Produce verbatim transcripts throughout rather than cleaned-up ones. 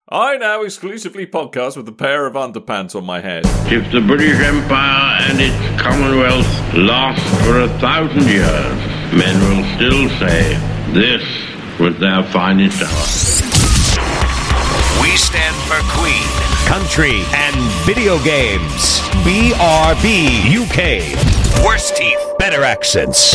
I now exclusively podcast with a pair of underpants on my head. If the British Empire and its Commonwealth last for a thousand years, men will still say this was their finest hour. We stand for Queen, country, and video games. B R B U K. Worse teeth, better accents.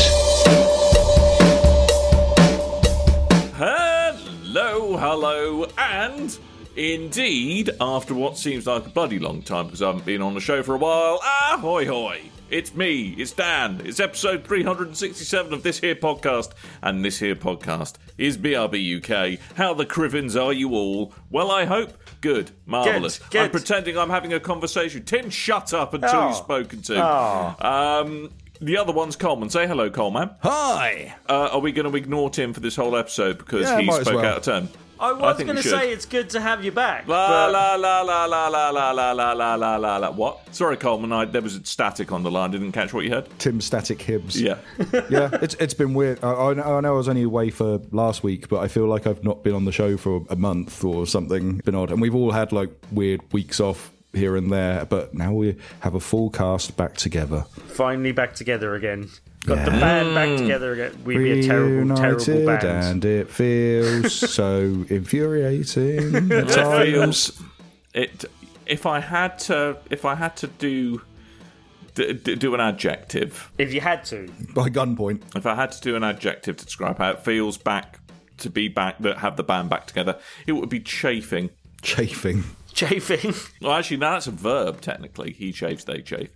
Hello, hello, and indeed, after what seems like a bloody long time because I haven't been on the show for a while, ahoy hoy! It's me, it's Dan, it's episode three hundred sixty-seven of this here podcast, and this here podcast is B R B U K. How the crivins are you all? Well, I hope good, marvellous. Good, good. I'm pretending I'm having a conversation. Tim, shut up until Oh. you're spoken to. Oh. Um... The other one's Coleman. Say hello, Coleman. Hi. Uh, are we going to ignore Tim for this whole episode because Yeah, he might as spoke well. out of turn? I was think going we to should. say it's good to have you back. La but- la la la la la la la la la la la la la. What? Sorry, Coleman. I, there was static on the line. Didn't catch what you heard. Tim Static Hibbs. Yeah. yeah, it's it's been weird. I, I know I know I was only away for last week, but I feel like I've not been on the show for a month or something. Been odd. And we've all had like weird weeks off here and there, but now we have a full cast back together. Finally back together again. Got Yeah. the band back together again. We'd be a terrible, terrible Reunited, band. and it feels so infuriating at It times. feels it. If I had to, if I had to do d- d- do an adjective, If you had to. By gunpoint. if I had to do an adjective to describe how it feels back to be back, that have the band back together, it would be chafing. Chafing. Chafing. Well, actually, no, that's a verb, technically. He chaves, they chafe.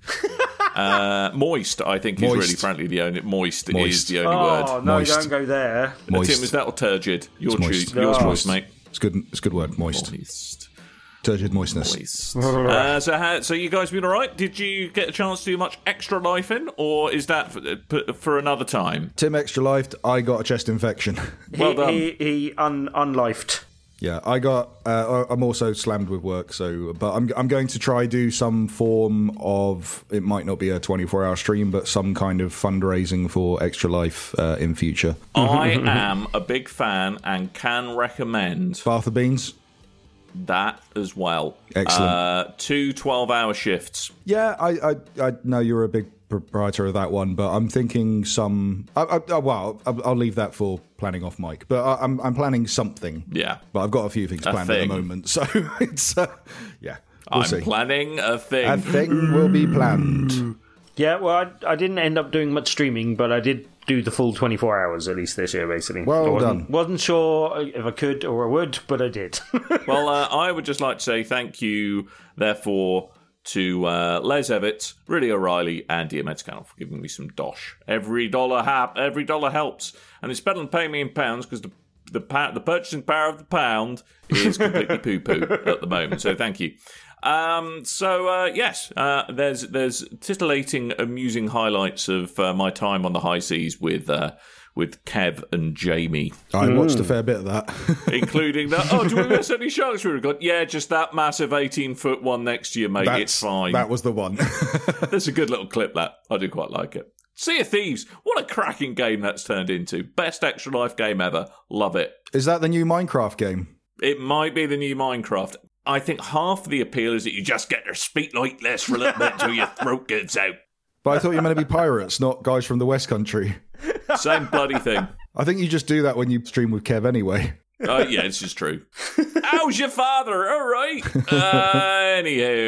uh, moist, I think, is Moist. really, frankly, the only... Moist, is Moist. the only Oh, word. no, Moist. don't go there. Moist. Tim, is that or turgid? Your It's moist. choose. Yours Oh. choice, mate. It's good. It's a good word. Moist. Moist. Turgid moistness. Moist. uh, so, how, so you guys been all right? Did you get a chance to do much extra life in, or is that for, for another time? Tim Extra Lifed. I got a chest infection. Well he, done. He, he un, unlifed. Yeah, I got. Uh, I'm also slammed with work, so but I'm I'm going to try do some form of. It might not be a twenty-four hour stream, but some kind of fundraising for Extra Life uh, in future. I am a big fan and can recommend Bath of Beans. that as well. Excellent. Uh, two twelve-hour shifts. Yeah, I, I I know you're a big proprietor of that one, but I'm thinking some. I, I, I- well, I'll, I'll leave that for planning off mic. But I, I'm I'm planning something. Yeah. But I've got a few things A planned at thing. the moment, so it's uh, yeah. We'll I'm see. planning a thing. A thing will be planned. Yeah, well, I, I didn't end up doing much streaming, but I did do the full twenty-four hours at least this year, basically. Well I wasn't, done. Wasn't sure if I could or I would, but I did. Well, uh, I would just like to say thank you, therefore, to uh, Les Evitts, Ridley O'Reilly, and Dia Metscannell for giving me some dosh. Every dollar hap- every dollar helps, and it's better than paying me in pounds because the the, pa- the purchasing power of the pound is completely poo poo at the moment. So thank you. Um, so uh, yes, uh, there's there's titillating, amusing highlights of uh, my time on the high seas with uh, with Kev and Jamie. I watched a fair bit of that. Including that. Oh, do we miss any sharks we got? Yeah, just that massive eighteen-foot one next to you, mate. That's, it's fine. That was the one. That's a good little clip, that. I do quite like it. Sea of Thieves. What a cracking game that's turned into. Best Extra Life game ever. Love it. Is that the new Minecraft game? It might be the new Minecraft. I think half the appeal is that you just get to speak like this for a little bit until your throat gets out. But I thought you were meant to be pirates, not guys from the West Country. Same bloody thing. I think you just do that when you stream with Kev anyway. Oh, yeah, this is true. How's your father? All right. Uh,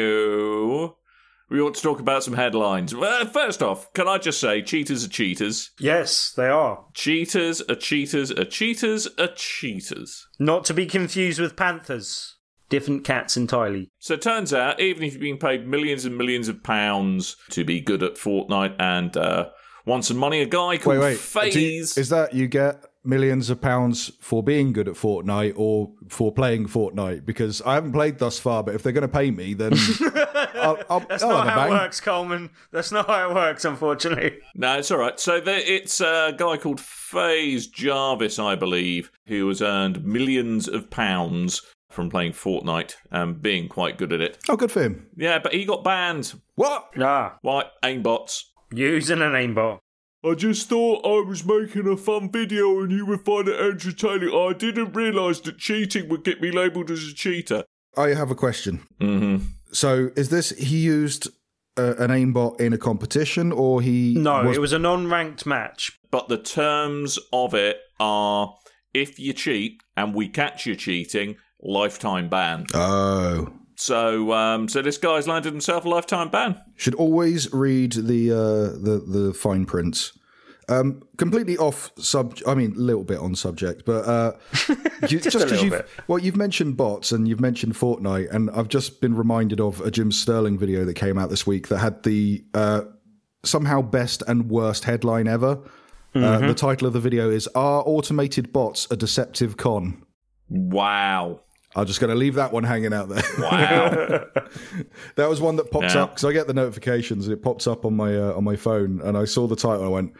anywho, we ought to talk about some headlines. Well, first off, can I just say, cheaters are cheaters. Yes, they are. Cheaters are cheaters are cheaters are cheaters. Not to be confused with panthers. Different cats entirely. So it turns out, even if you've been paid millions and millions of pounds to be good at Fortnite and uh, want some money, a guy called Wait, wait. Do you- FaZe... is that you get millions of pounds for being good at Fortnite or for playing Fortnite? Because I haven't played thus far, but if they're going to pay me, then I'll, I'll, That's I'll not have a how it bang. works, Coleman. That's not how it works, unfortunately. No, it's all right. So the, it's a guy called FaZe Jarvis, I believe, who has earned millions of pounds from playing Fortnite and being quite good at it. Oh, good for him. Yeah, but he got banned. What? Ah, Why? Aimbots. using an aimbot. I just thought I was making a fun video and you would find it entertaining. I didn't realise that cheating would get me labelled as a cheater. I have a question. Mm-hmm. So, is this, he used uh, an aimbot in a competition, or he... No, was... it was a non-ranked match. But the terms of it are, if you cheat and we catch you cheating, lifetime ban. Oh. So, um, so this guy's landed himself a lifetime ban. Should always read the uh, the the fine prints. Um, completely off sub. I mean, a little bit on subject, but uh, you, just just because you've bit. well, you've mentioned bots and you've mentioned Fortnite, and I've just been reminded of a Jim Sterling video that came out this week that had the uh, somehow best and worst headline ever. Mm-hmm. Uh, the title of the video is "Are Automated Bots a Deceptive Con?" Wow. I'm just going to leave that one hanging out there. Wow. That was one that pops yeah. up because I get the notifications and it pops up on my uh, on my phone, and I saw the title and I went,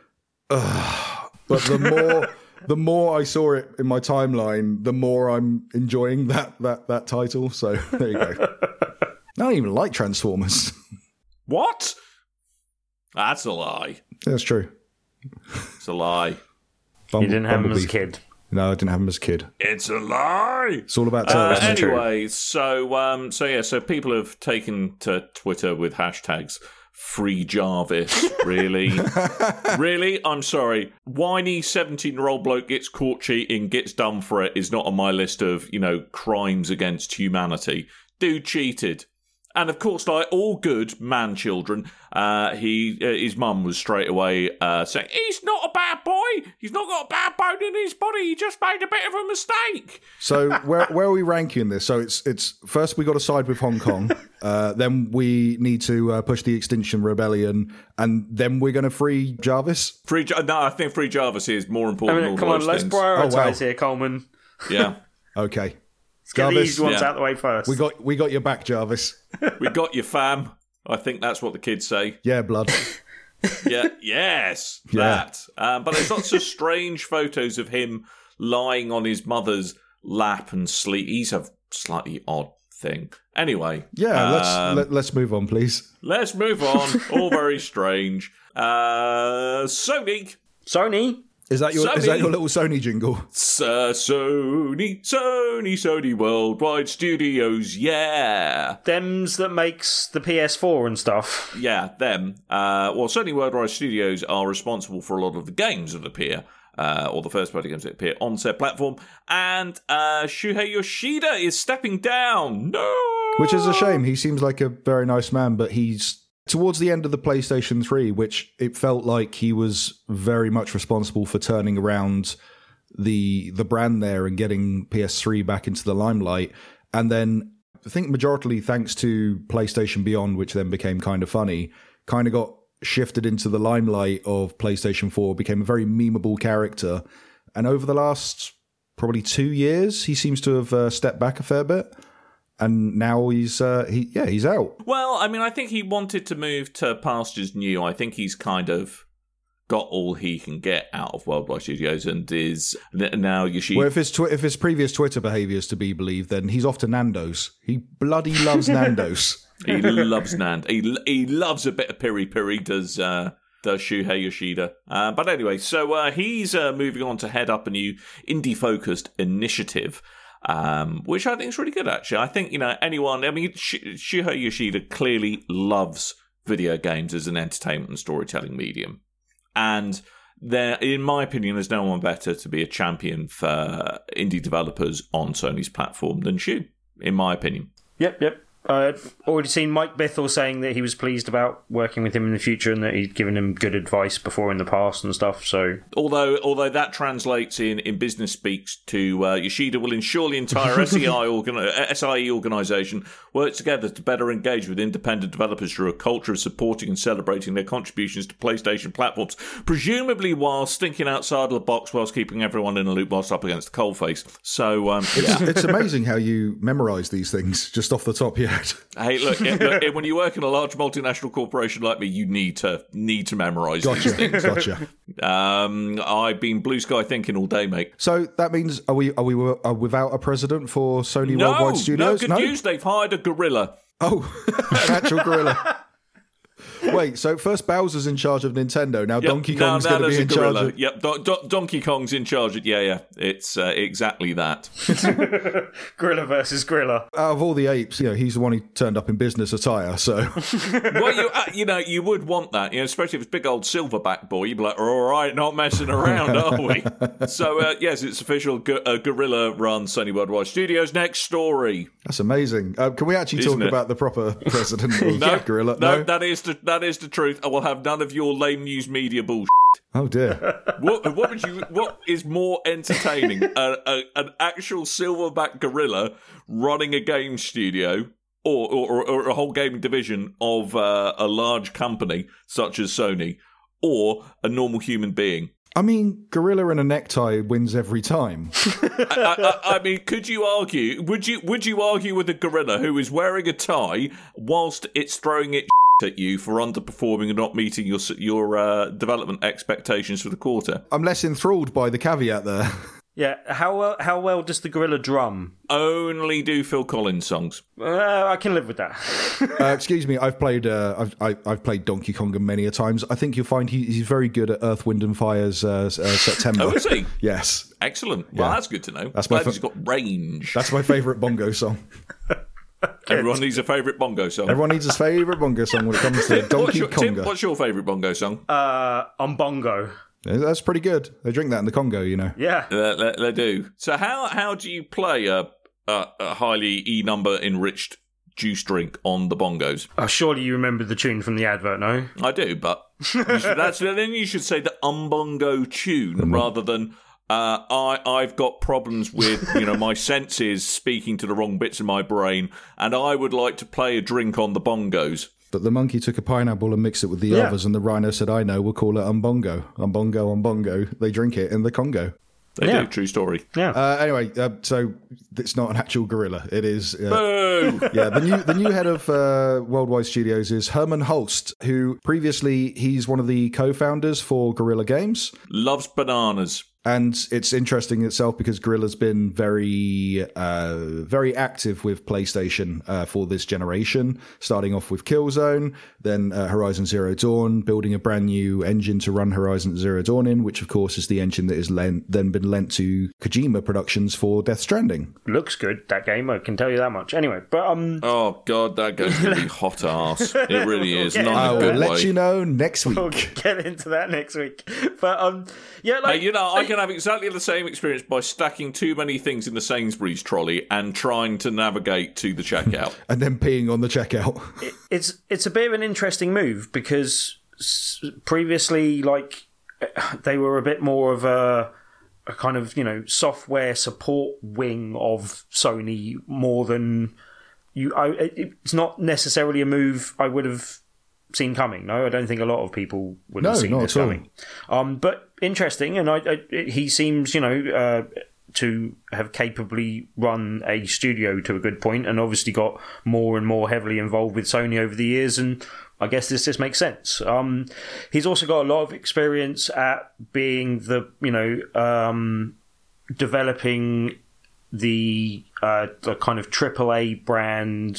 ugh. But the more the more I saw it in my timeline, the more I'm enjoying that that that title. So there you go. I don't even like Transformers. What? That's a lie. That's true. It's a lie. Bumble, You didn't have him as a Bumblebee. kid. No, I didn't have him as a kid. It's a lie. It's all about Uh, turtles. anyway, so um, so yeah, so people have taken to Twitter with hashtags Free Jarvis. Really, really? I'm sorry. Whiny seventeen-year-old bloke gets caught cheating, gets done for it. Is not on my list of you know crimes against humanity. Dude cheated. And of course, like all good man children, uh, he uh, his mum was straight away uh, saying, "He's not a bad boy. He's not got a bad bone in his body. He just made a bit of a mistake." So where where are we ranking this? So it's it's first we got to side with Hong Kong, uh, then we need to uh, push the Extinction Rebellion, and then we're going to free Jarvis. Free, no, I think Free Jarvis is more I important. mean, than come all on, those let's things. prioritise Oh, wow. here, Coleman. Yeah, Okay, Let's get Jarvis, these ones yeah. out the way first. we got we got your back, Jarvis. we got you, fam. I think that's what the kids say. Yeah, blood. Yeah, yes, Yeah. that. Um, but there's lots of strange photos of him lying on his mother's lap and sleep. He's a slightly odd thing. Anyway, Yeah, let's um, let, let's move on, please. let's move on. All very strange. Uh, Sony. Sony. Is that your is Sony. that your little Sony jingle? Uh, Sony, Sony, Sony Worldwide Studios, yeah. Them's that makes the P S four and stuff. Yeah, them. Uh, well, Sony Worldwide Studios are responsible for a lot of the games that appear, uh, or the first-party games that appear on said platform, and uh, Shuhei Yoshida is stepping down. No! Which is a shame. He seems like a very nice man, but he's towards the end of the PlayStation three, which it felt like he was very much responsible for turning around the the brand there and getting P S three back into the limelight. And then I think majority thanks to PlayStation Beyond, which then became kind of funny, kind of got shifted into the limelight of PlayStation four, became a very memeable character. And over the last probably two years, he seems to have uh, stepped back a fair bit. And now he's, uh, he yeah, he's out. Well, I mean, I think he wanted to move to pastures new. I think he's kind of got all he can get out of Worldwide Studios and is now Yoshida. Well, if his tw- if his previous Twitter behaviour is to be believed, then he's off to Nando's. He bloody loves Nando's. He loves Nand. He he loves a bit of piri piri. Does uh, does Shuhei Yoshida? Uh, but anyway, so uh, he's uh, moving on to head up a new indie focused initiative. Um, which I think is really good, actually. I think, you know, anyone, I mean, Sh- Shuhei Yoshida clearly loves video games as an entertainment and storytelling medium. And there, in my opinion, there's no one better to be a champion for indie developers on Sony's platform than Shu, in my opinion. Yep, yep. I'd already seen Mike Bithell saying that he was pleased about working with him in the future and that he'd given him good advice before in the past and stuff. So, although although that translates in, in business speaks to uh, Yoshida will ensure the entire S E I organ- S I E organisation works together to better engage with independent developers through a culture of supporting and celebrating their contributions to PlayStation platforms, presumably while stinking outside of the box whilst keeping everyone in a loop whilst up against the coalface. So, um, yeah. It's, it's amazing how you memorise these things just off the top of your head. Hey, look, it, look it, when you work in a large multinational corporation like me, you need to need to memorise Gotcha, these things. gotcha. Um, I've been blue sky thinking all day, mate. So that means are we are we are without a president for Sony No, Worldwide no, Studios? good news. They've hired a gorilla. Oh, an actual gorilla. Wait, so first Bowser's in charge of Nintendo. Now Yep, Donkey now- Kong's now going to be there's a in charge gorilla. of... Yep, Do- Do- Donkey Kong's in charge of... Yeah, yeah, it's uh, exactly that. Gorilla versus gorilla. Out of all the apes, you know, he's the one who turned up in business attire, so... Well, you uh, you know, you would want that, you know, especially if it's big old silverback boy. You'd be like, all right, not messing around, are we? So, uh, yes, it's official go- uh, gorilla-run Sony Worldwide Studios. Next story. That's amazing. Uh, can we actually Isn't talk it? about the proper president of No, Gorilla? no, that is the that is the truth. I will have none of your lame news media bullshit. Oh, dear. What what would you? What is more entertaining? a, a, an actual silverback gorilla running a game studio, or or, or a whole gaming division of uh, a large company such as Sony, or a normal human being? I mean, gorilla in a necktie wins every time. I, I, I mean, could you argue? Would you would you argue with a gorilla who is wearing a tie whilst it's throwing it at you for underperforming and not meeting your your uh, development expectations for the quarter? I'm less enthralled by the caveat there. Yeah, how well, how well does the gorilla drum? Only do Phil Collins songs. Uh, I can live with that. Uh, excuse me, I've played uh, I've I, I've played Donkey Kong many a times. I think you'll find he, he's very good at Earth, Wind and Fire's uh, uh, September. Oh, is he? Yes, Excellent. Well, Yeah. that's good to know. That's Glad my he's got range. that's my favourite bongo song. Everyone needs a favourite bongo song. Everyone needs his favourite bongo song when it comes to what's Donkey your, Tim, Konga. what's your favourite bongo song? Uh, on bongo. Yeah, that's pretty good. They drink that in the Congo, you know. Yeah. Uh, they, they do. So how how do you play a, a, a highly E number enriched juice drink on the bongos? Oh, surely you remember the tune from the advert, no? I do, but you should, that's, then you should say the umbongo tune rather than uh, I I've got problems with you know my senses speaking to the wrong bits of my brain, and I would like to play a drink on the bongos. But the monkey took a pineapple and mixed it with the Yeah. others, and the rhino said, I know, we'll call it umbongo. Umbongo, umbongo. They drink it in the Congo. They Yeah. do, true story. Yeah. Uh, anyway, uh, so it's not an actual gorilla. It is... Uh, Boo! yeah, the new the new head of uh, Worldwide Studios is Herman Holst, who previously, he's one of the co-founders for Guerrilla Games. Loves bananas. And it's interesting in itself because Guerrilla's been very, uh, very active with PlayStation uh, for this generation, starting off with Killzone, then uh, Horizon Zero Dawn, building a brand new engine to run Horizon Zero Dawn in, which of course is the engine that has lent, then been lent to Kojima Productions for Death Stranding. Looks good, that game, I can tell you that much. Anyway, but um, Oh god, that game's gonna be hot ass. It really is. Not I in a will good let way. you know next week. we'll get into that next week. But um, yeah, Hey, like you know, I can have exactly the same experience by stacking too many things in the Sainsbury's trolley and trying to navigate to the checkout. And then peeing on the checkout. it's it's a bit of an interesting move because s- previously, like, they were a bit more of a, a kind of, you know, software support wing of Sony more than you. I, it- it's not necessarily a move I would have seen coming. No, I don't think a lot of people would have No, seen not this at all. coming. Um, but interesting, and I, I, he seems, you know, uh, to have capably run a studio to a good point, and obviously got more and more heavily involved with Sony over the years, and I guess this just makes sense. Um, he's also got a lot of experience at being the, you know, um, developing the, uh, the kind of triple A brand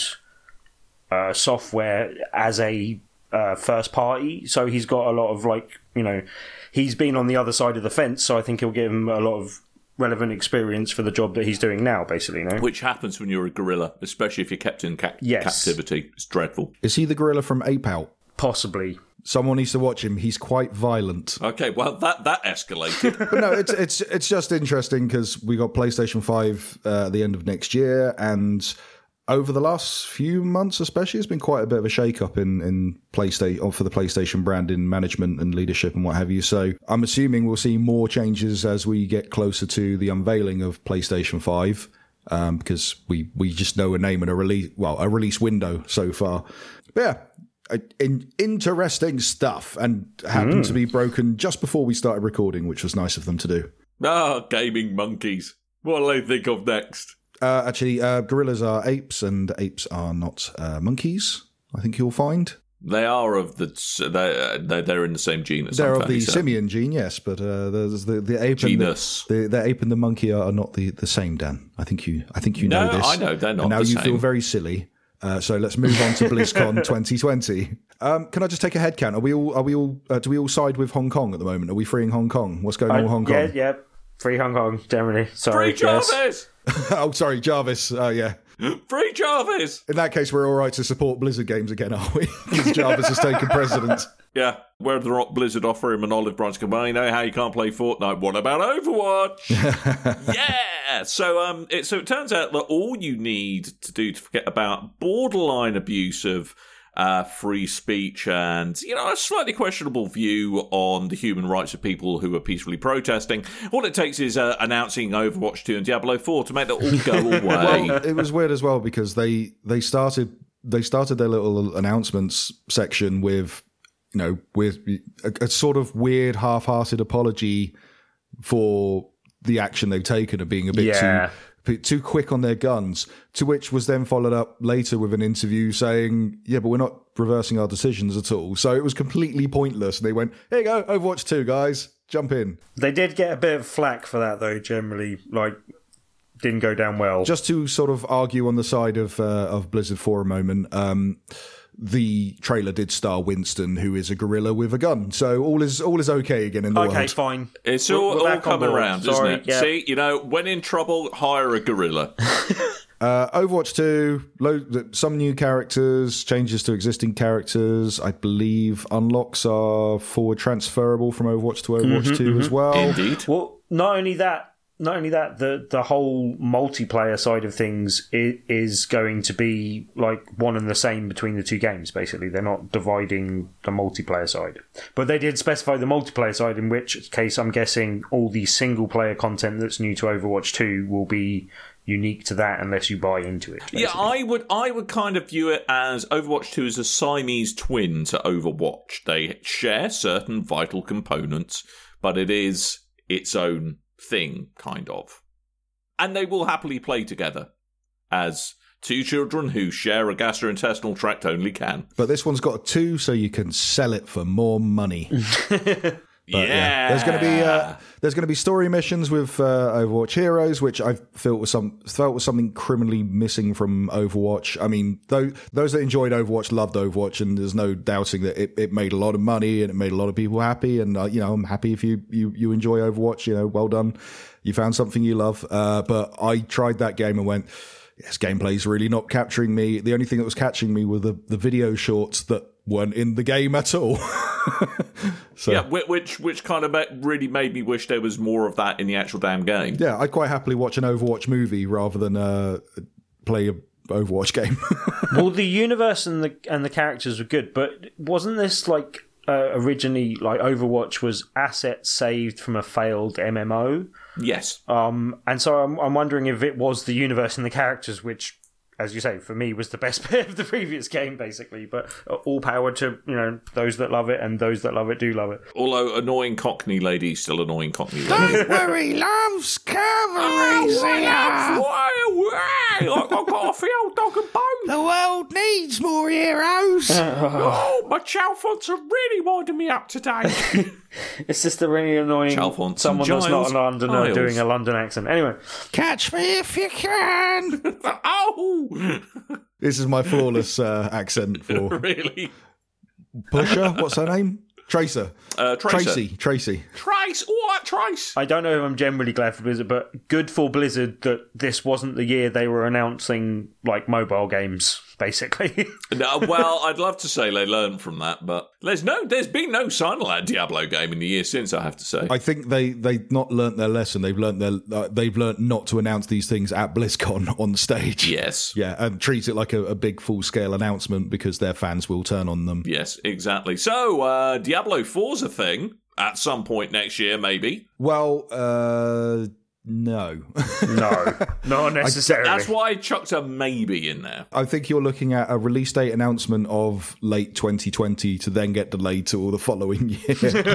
uh, software as a uh, first party. So he's got a lot of, like, you know, he's been on the other side of the fence, so I think he'll give him a lot of relevant experience for the job that he's doing now, basically. No? Which happens when you're a gorilla, especially if you're kept in ca- Yes. Uh, captivity. It's dreadful. Is he the gorilla from Ape Out? Possibly. Someone needs to watch him. He's quite violent. Okay, well, that, that escalated. But no, it's it's it's just interesting because we got PlayStation five uh, at the end of next year, and over the last few months, especially, it's been quite a bit of a shake-up in in PlayStation for the PlayStation brand in management and leadership and what have you. So I'm assuming we'll see more changes as we get closer to the unveiling of PlayStation five, um, because we we just know a name and a release, well, a release window so far. But yeah. Uh, in, interesting stuff, and happened Mm. to be broken just before we started recording, which was nice of them to do. Ah, gaming monkeys. What do they think of next? Uh, actually, uh, gorillas are apes, and apes are not uh, monkeys. I think you'll find They are of the... They're, they're, they're in the same genus. they're I'm of the fairly certain. simian gene, yes, but uh, there's the the ape Genus. and the, the, the ape and the monkey are, are not the, the same. Dan, I think you I think you know No, this. I know, they're not And now the you same. feel very silly Uh, so let's move on to BlizzCon twenty twenty. Um, can I just take a head count? Are we all? Are we all? Uh, do we all side with Hong Kong at the moment? Are we freeing Hong Kong? What's going on with Hong Kong? Yeah, yeah. Free Hong Kong, generally. Sorry, Free Jarvis! Yes. oh, sorry, Jarvis. Oh, uh, yeah. Free Jarvis! In that case, we're all right to support Blizzard games again, are we? Because Jarvis has taken precedence. Yeah, where the Rock Blizzard offer him an olive branch, well, you know how you can't play Fortnite. What about Overwatch? yeah. So um, it so it turns out that all you need to do to forget about borderline abuse of uh, free speech and, you know, a slightly questionable view on the human rights of people who are peacefully protesting, all it takes is uh, announcing Overwatch two and Diablo four to make that all go away. Well, it was weird as well because they they started they started their little announcements section with, you know, with a, a sort of weird half-hearted apology for the action they've taken of being a bit yeah. too too quick on their guns, to which was then followed up later with an interview saying, yeah, but we're not reversing our decisions at all. So it was completely pointless. And they went, here you go, Overwatch two, guys, jump in. They did get a bit of flack for that, though, generally. Like, didn't go down well. Just to sort of argue on the side of uh, of Blizzard for a moment, um, the trailer did star Winston, who is a gorilla with a gun. So all is all is okay again in the okay, world. Okay, fine. It's We're- all, we're all back on coming board. around, Sorry, isn't it? yeah. See, you know, when in trouble, hire a gorilla. Uh, Overwatch two, lo- some new characters, changes to existing characters. I believe unlocks are forward transferable from Overwatch to Overwatch Mm-hmm, two as well. Indeed. Well, not only that, not only that, the the whole multiplayer side of things is, is going to be like one and the same between the two games. Basically, they're not dividing the multiplayer side, but they did specify the multiplayer side. In which case, I'm guessing all the single player content that's new to Overwatch two will be unique to that, unless you buy into it. Basically. Yeah, I would I would kind of view it as Overwatch two is a Siamese twin to Overwatch. They share certain vital components, but it is its own thing, kind of. And they will happily play together, as two children who share a gastrointestinal tract only can. But this one's got a two, so you can sell it for more money. But, yeah. yeah, there's going to be uh, there's going to be story missions with uh, Overwatch Heroes, which I felt was some felt was something criminally missing from Overwatch. I mean, those those that enjoyed Overwatch loved Overwatch, and there's no doubting that it, it made a lot of money and it made a lot of people happy. And uh, you know, I'm happy if you, you you enjoy Overwatch. You know, well done, you found something you love. Uh, but I tried that game and went, this gameplay's really not capturing me. The only thing that was catching me were the the video shorts that weren't in the game at all. So, yeah, which which kind of really made me wish there was more of that in the actual damn game. Yeah, I'd quite happily watch an Overwatch movie rather than uh, play a Overwatch game. Well, the universe and the and the characters were good, but wasn't this like uh, originally like Overwatch was assets saved from a failed M M O? Yes. Um, and so I'm I'm wondering if it was the universe and the characters, which, as you say, for me was the best bit of the previous game, basically. But all power to, you know, those that love it, and those that love it do love it. Although annoying Cockney lady, still annoying Cockney lady. Don't worry, loves cavalry, Zia. Why, why? I got a field dog and bone. The world needs more heroes. Oh, my Chalfonts are really winding me up today. It's just a really annoying Chalfonts someone and that's not Giles a Londoner Isles. doing a London accent. Anyway, Catch me if you can. Oh, This is my flawless uh, accent for really? Pusher. What's her name? Tracer. Uh, Tracer. Tracy. Tracy. Trace, what Trace? I don't know if I'm generally glad for Blizzard, but good for Blizzard that this wasn't the year they were announcing like mobile games, basically. No, well, I'd love to say they learned from that, but there's no, there's been no sign of that Diablo game in the year since. I have to say. I think they they not learnt their lesson. They've learnt their uh, they've learnt not to announce these things at BlizzCon on stage. Yes. Yeah, and treat it like a, a big full scale announcement because their fans will turn on them. Yes, exactly. So, uh, Diablo four's a thing at some point next year, maybe. Well, uh, no. No, not necessarily. That's why I chucked a maybe in there. I think you're looking at a release date announcement of late twenty twenty to then get delayed to the following year.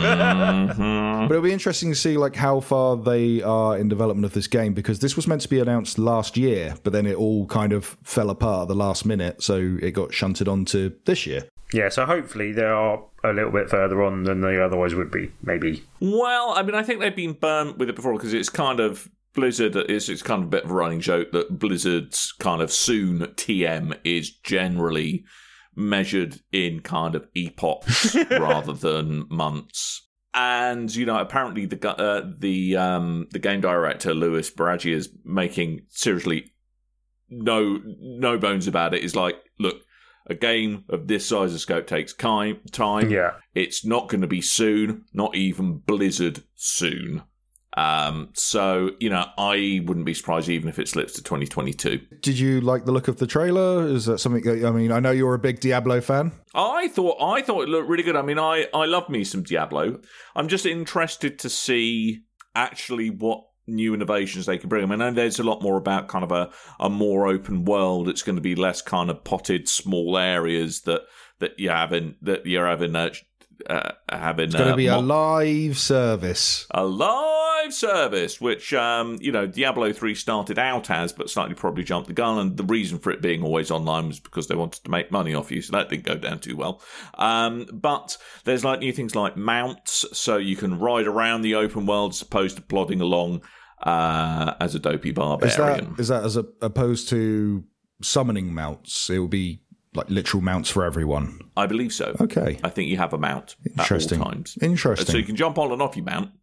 Mm-hmm. But it'll be interesting to see like how far they are in development of this game because this was meant to be announced last year, but then it all kind of fell apart at the last minute, so it got shunted on to this year. Yeah, so hopefully they are a little bit further on than they otherwise would be, maybe. Well, I mean, I think they've been burnt with it before because it's kind of Blizzard is it's kind of a bit of a running joke that Blizzard's kind of soon T M is generally measured in kind of epochs rather than months. And you know, apparently the uh, the um, the game director Louis Baraggi is making seriously no no bones about it. Is like, look, a game of this size of scope takes time. Time. Yeah, it's not going to be soon. Not even Blizzard soon. Um, so, you know, I wouldn't be surprised even if it slips to twenty twenty-two. Did you like the look of the trailer? Is that something that, I mean, I know you're a big Diablo fan. I thought I thought it looked really good. I mean, I, I love me some Diablo. I'm just interested to see actually what new innovations they can bring. I mean, I know there's a lot more about kind of a, a more open world. It's going to be less kind of potted small areas that, that you're having, that you're having uh, Uh, having it's going to uh, be a mo- live service. A live service, which, um, you know, Diablo three started out as, but slightly probably jumped the gun. And the reason for it being always online was because they wanted to make money off you. So that didn't go down too well. Um, but there's like new things like mounts. So you can ride around the open world as opposed to plodding along uh, as a dopey barbarian. Is that, is that as a, opposed to summoning mounts? It will be like literal mounts for everyone. I believe so. Okay. I think you have a mount Interesting. at all times. Interesting. So you can jump on and off your mount.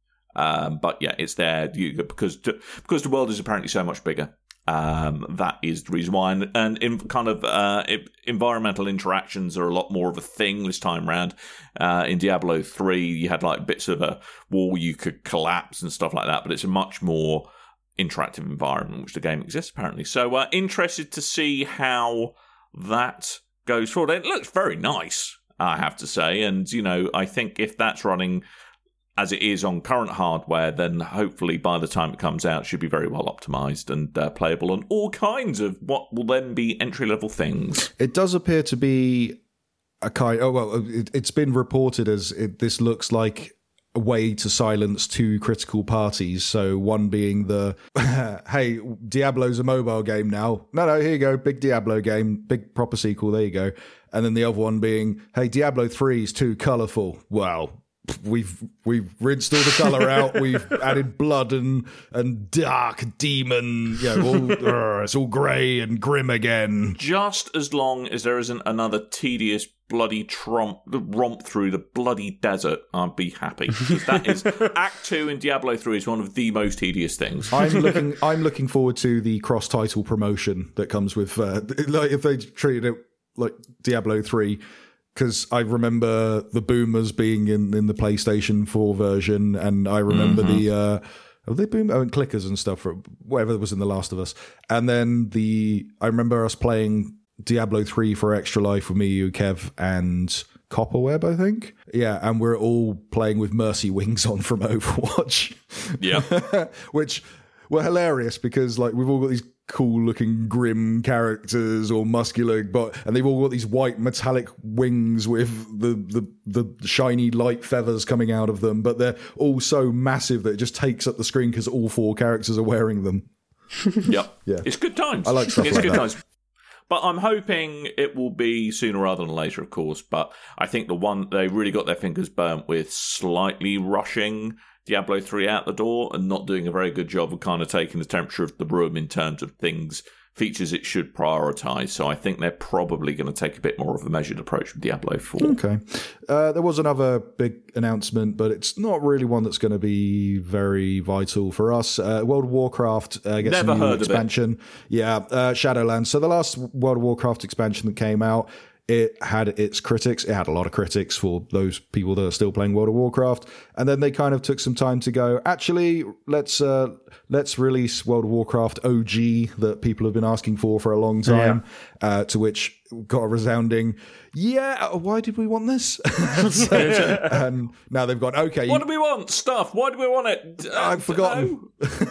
Um, but yeah, it's there you, because because the world is apparently so much bigger. Um, that is the reason why. And, and in kind of uh, environmental interactions are a lot more of a thing this time round. Uh, in Diablo three, you had like bits of a wall you could collapse and stuff like that, but it's a much more interactive environment, which the game exists apparently. So uh, interested to see how that goes forward. It looks very nice, I have to say. And, you know, I think if that's running as it is on current hardware, then hopefully by the time it comes out, it should be very well optimized and uh, playable on all kinds of what will then be entry-level things. It does appear to be a kind... Oh, well, it, it's been reported as it, this looks like a way to silence two critical parties. So one being the, hey, Diablo's a mobile game now. No, no, here you go. Big Diablo game. Big proper sequel. There you go. And then the other one being, hey, Diablo three is too colourful. Well, we've we've rinsed all the colour out. We've added blood and and dark demon. You know, all, uh, it's all grey and grim again. Just as long as there isn't another tedious bloody tromp, romp through the bloody desert, I'd be happy. Because that is Act Two in Diablo three is one of the most tedious things. I'm looking. I'm looking forward to the cross-title promotion that comes with. Uh, like if they treated it like Diablo three. Because I remember the boomers being in, in the PlayStation four version, and I remember mm-hmm. the uh, oh, they boom oh, and clickers and stuff, or whatever was in The Last of Us. And then the I remember us playing Diablo three for Extra Life with me, you, Kev, and Copperweb, I think. Yeah, and we're all playing with Mercy Wings on from Overwatch. Yeah, which were hilarious because like we've all got these cool looking grim characters or muscular, but and they've all got these white metallic wings with the, the the shiny light feathers coming out of them, but they're all so massive that it just takes up the screen because all four characters are wearing them. Yep. Yeah, it's good times. I like stuff it's like good that. times. But I'm hoping it will be sooner rather than later, of course. But I think the one they really got their fingers burnt with slightly rushing Diablo three out the door and not doing a very good job of kind of taking the temperature of the room in terms of things, features it should prioritise. So I think they're probably going to take a bit more of a measured approach with Diablo four. Okay. Uh, there was another big announcement, but it's not really one that's going to be very vital for us. Uh, World of Warcraft uh, gets Never a new heard expansion. Of it. Yeah, uh, Shadowlands. So the last World of Warcraft expansion that came out, it had its critics. It had a lot of critics for those people that are still playing World of Warcraft. And then they kind of took some time to go, actually, let's uh, let's release World of Warcraft O G that people have been asking for for a long time. Yeah. Uh, to which got a resounding, yeah, why did we want this? so, and now they've gone, okay. What do we want? Stuff. Why do we want it? Uh, I've forgotten.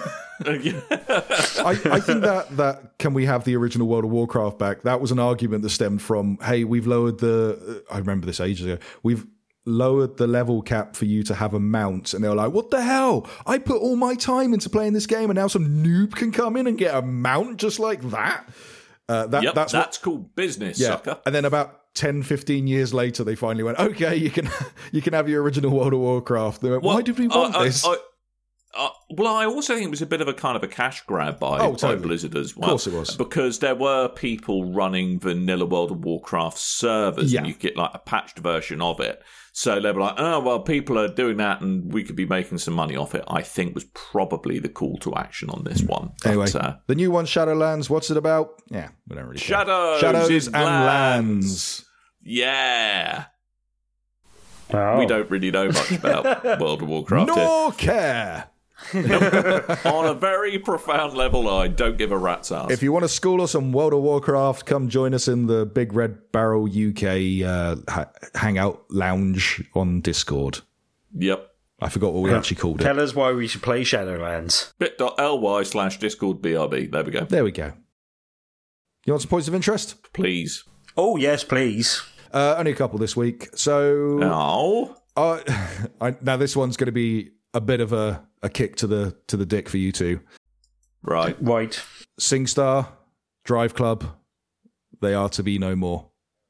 I, I think that, that can we have the original World of Warcraft back? That was an argument that stemmed from, hey, we've lowered the, I remember this ages ago, we've lowered the level cap for you to have a mount. And they were like, what the hell? I put all my time into playing this game and now some noob can come in and get a mount just like that? Uh, that yep, that's that's what, called business, yeah. sucker. And then about ten, fifteen years later, they finally went, okay, you can you can have your original World of Warcraft. They went, well, why did we want I, this? I, Uh, well, I also think it was a bit of a kind of a cash grab by, Oh, by totally. Blizzard as well. Of course it was. Because there were people running vanilla World of Warcraft servers, Yeah. and you get like a patched version of it. So they were like, oh, well, people are doing that and we could be making some money off it, I think was probably the call to action on this one. But, Anyway, uh, the new one, Shadowlands, what's it about? Yeah, we don't really care. Shadows, Shadows in and lands. lands. Yeah. Oh. We don't really know much about World of Warcraft here. Nor care. On a very profound level, I don't give a rat's ass. If you want to school us on World of Warcraft, come join us in the Big Red Barrel U K uh, ha- Hangout Lounge on Discord. Yep. I forgot what we actually called it. Tell us why we should play Shadowlands. bit.ly slash Discord BRB. There we go. There we go. You want some points of interest? Please. Oh, yes, please. Uh, only a couple this week. So, Oh. uh, I, now this one's going to be a bit of a, a kick to the to the dick for you two. Right. Right. SingStar, Drive Club, they are to be no more.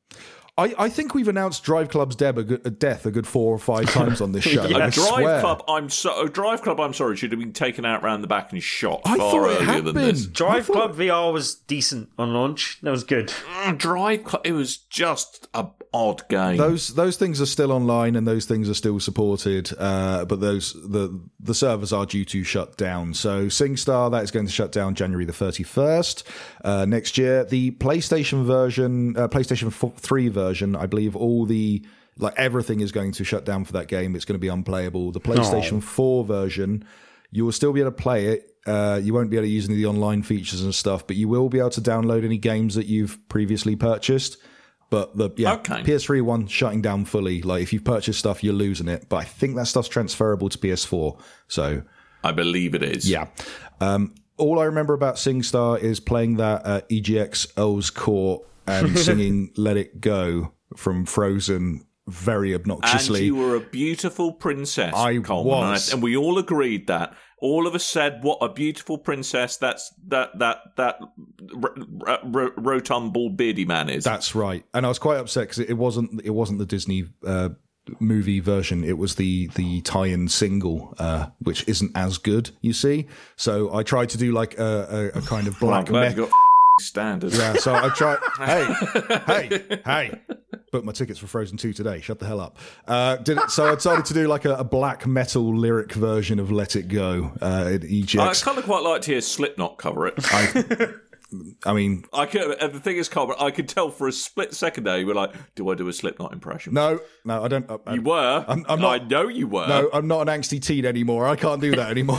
I, I think we've announced Drive Club's deb a good, a death a good four or five times on this show. Yeah. I A Drive swear. Club, I'm so Drive Club. I'm sorry, should have been taken out round the back and shot I far thought it earlier had than been. this. I Drive thought- Club V R was decent on launch. That was good. Mm, Drive Club. It was just a odd game. Those those things are still online and those things are still supported, uh, but those the the servers are due to shut down. So SingStar, that is going to shut down January the thirty-first uh, next year. The PlayStation version, uh, PlayStation three version, I believe all the like everything is going to shut down for that game. It's going to be unplayable. The PlayStation four version, you will still be able to play it. Uh, you won't be able to use any of the online features and stuff, but you will be able to download any games that you've previously purchased. But the yeah, Okay. P S three one shutting down fully. Like if you've purchased stuff, you're losing it. But I think that stuff's transferable to P S four. So I believe it is. yeah. Um, all I remember about SingStar is playing that at E G X Earl's Court and singing "Let It Go" from Frozen very obnoxiously. And you were a beautiful princess, I Coleman, was. and we all agreed that. All of us said, "What a beautiful princess that's that that that r- r- r- rotund bald beardy man is." That's right, and I was quite upset because it wasn't it wasn't the Disney uh, movie version. It was the the tie-in single, uh, which isn't as good. You see, so I tried to do like a, a, a kind of Well, I'm black glad metal. you got standards. Yeah, so I tried. hey, hey, hey! Booked my tickets for Frozen two today. Shut the hell up. Uh, did it, so I decided to do like a, a black metal lyric version of "Let It Go" uh, at E G I X. kind of quite like to hear Slipknot cover it. I, I mean, I could, and the thing is, Coleman, I could tell for a split second there you were like, "Do I do a Slipknot impression?" no, no, I don't. I, You were. I'm- I'm not- I know you were. no, I'm not an angsty teen anymore. I can't do that anymore.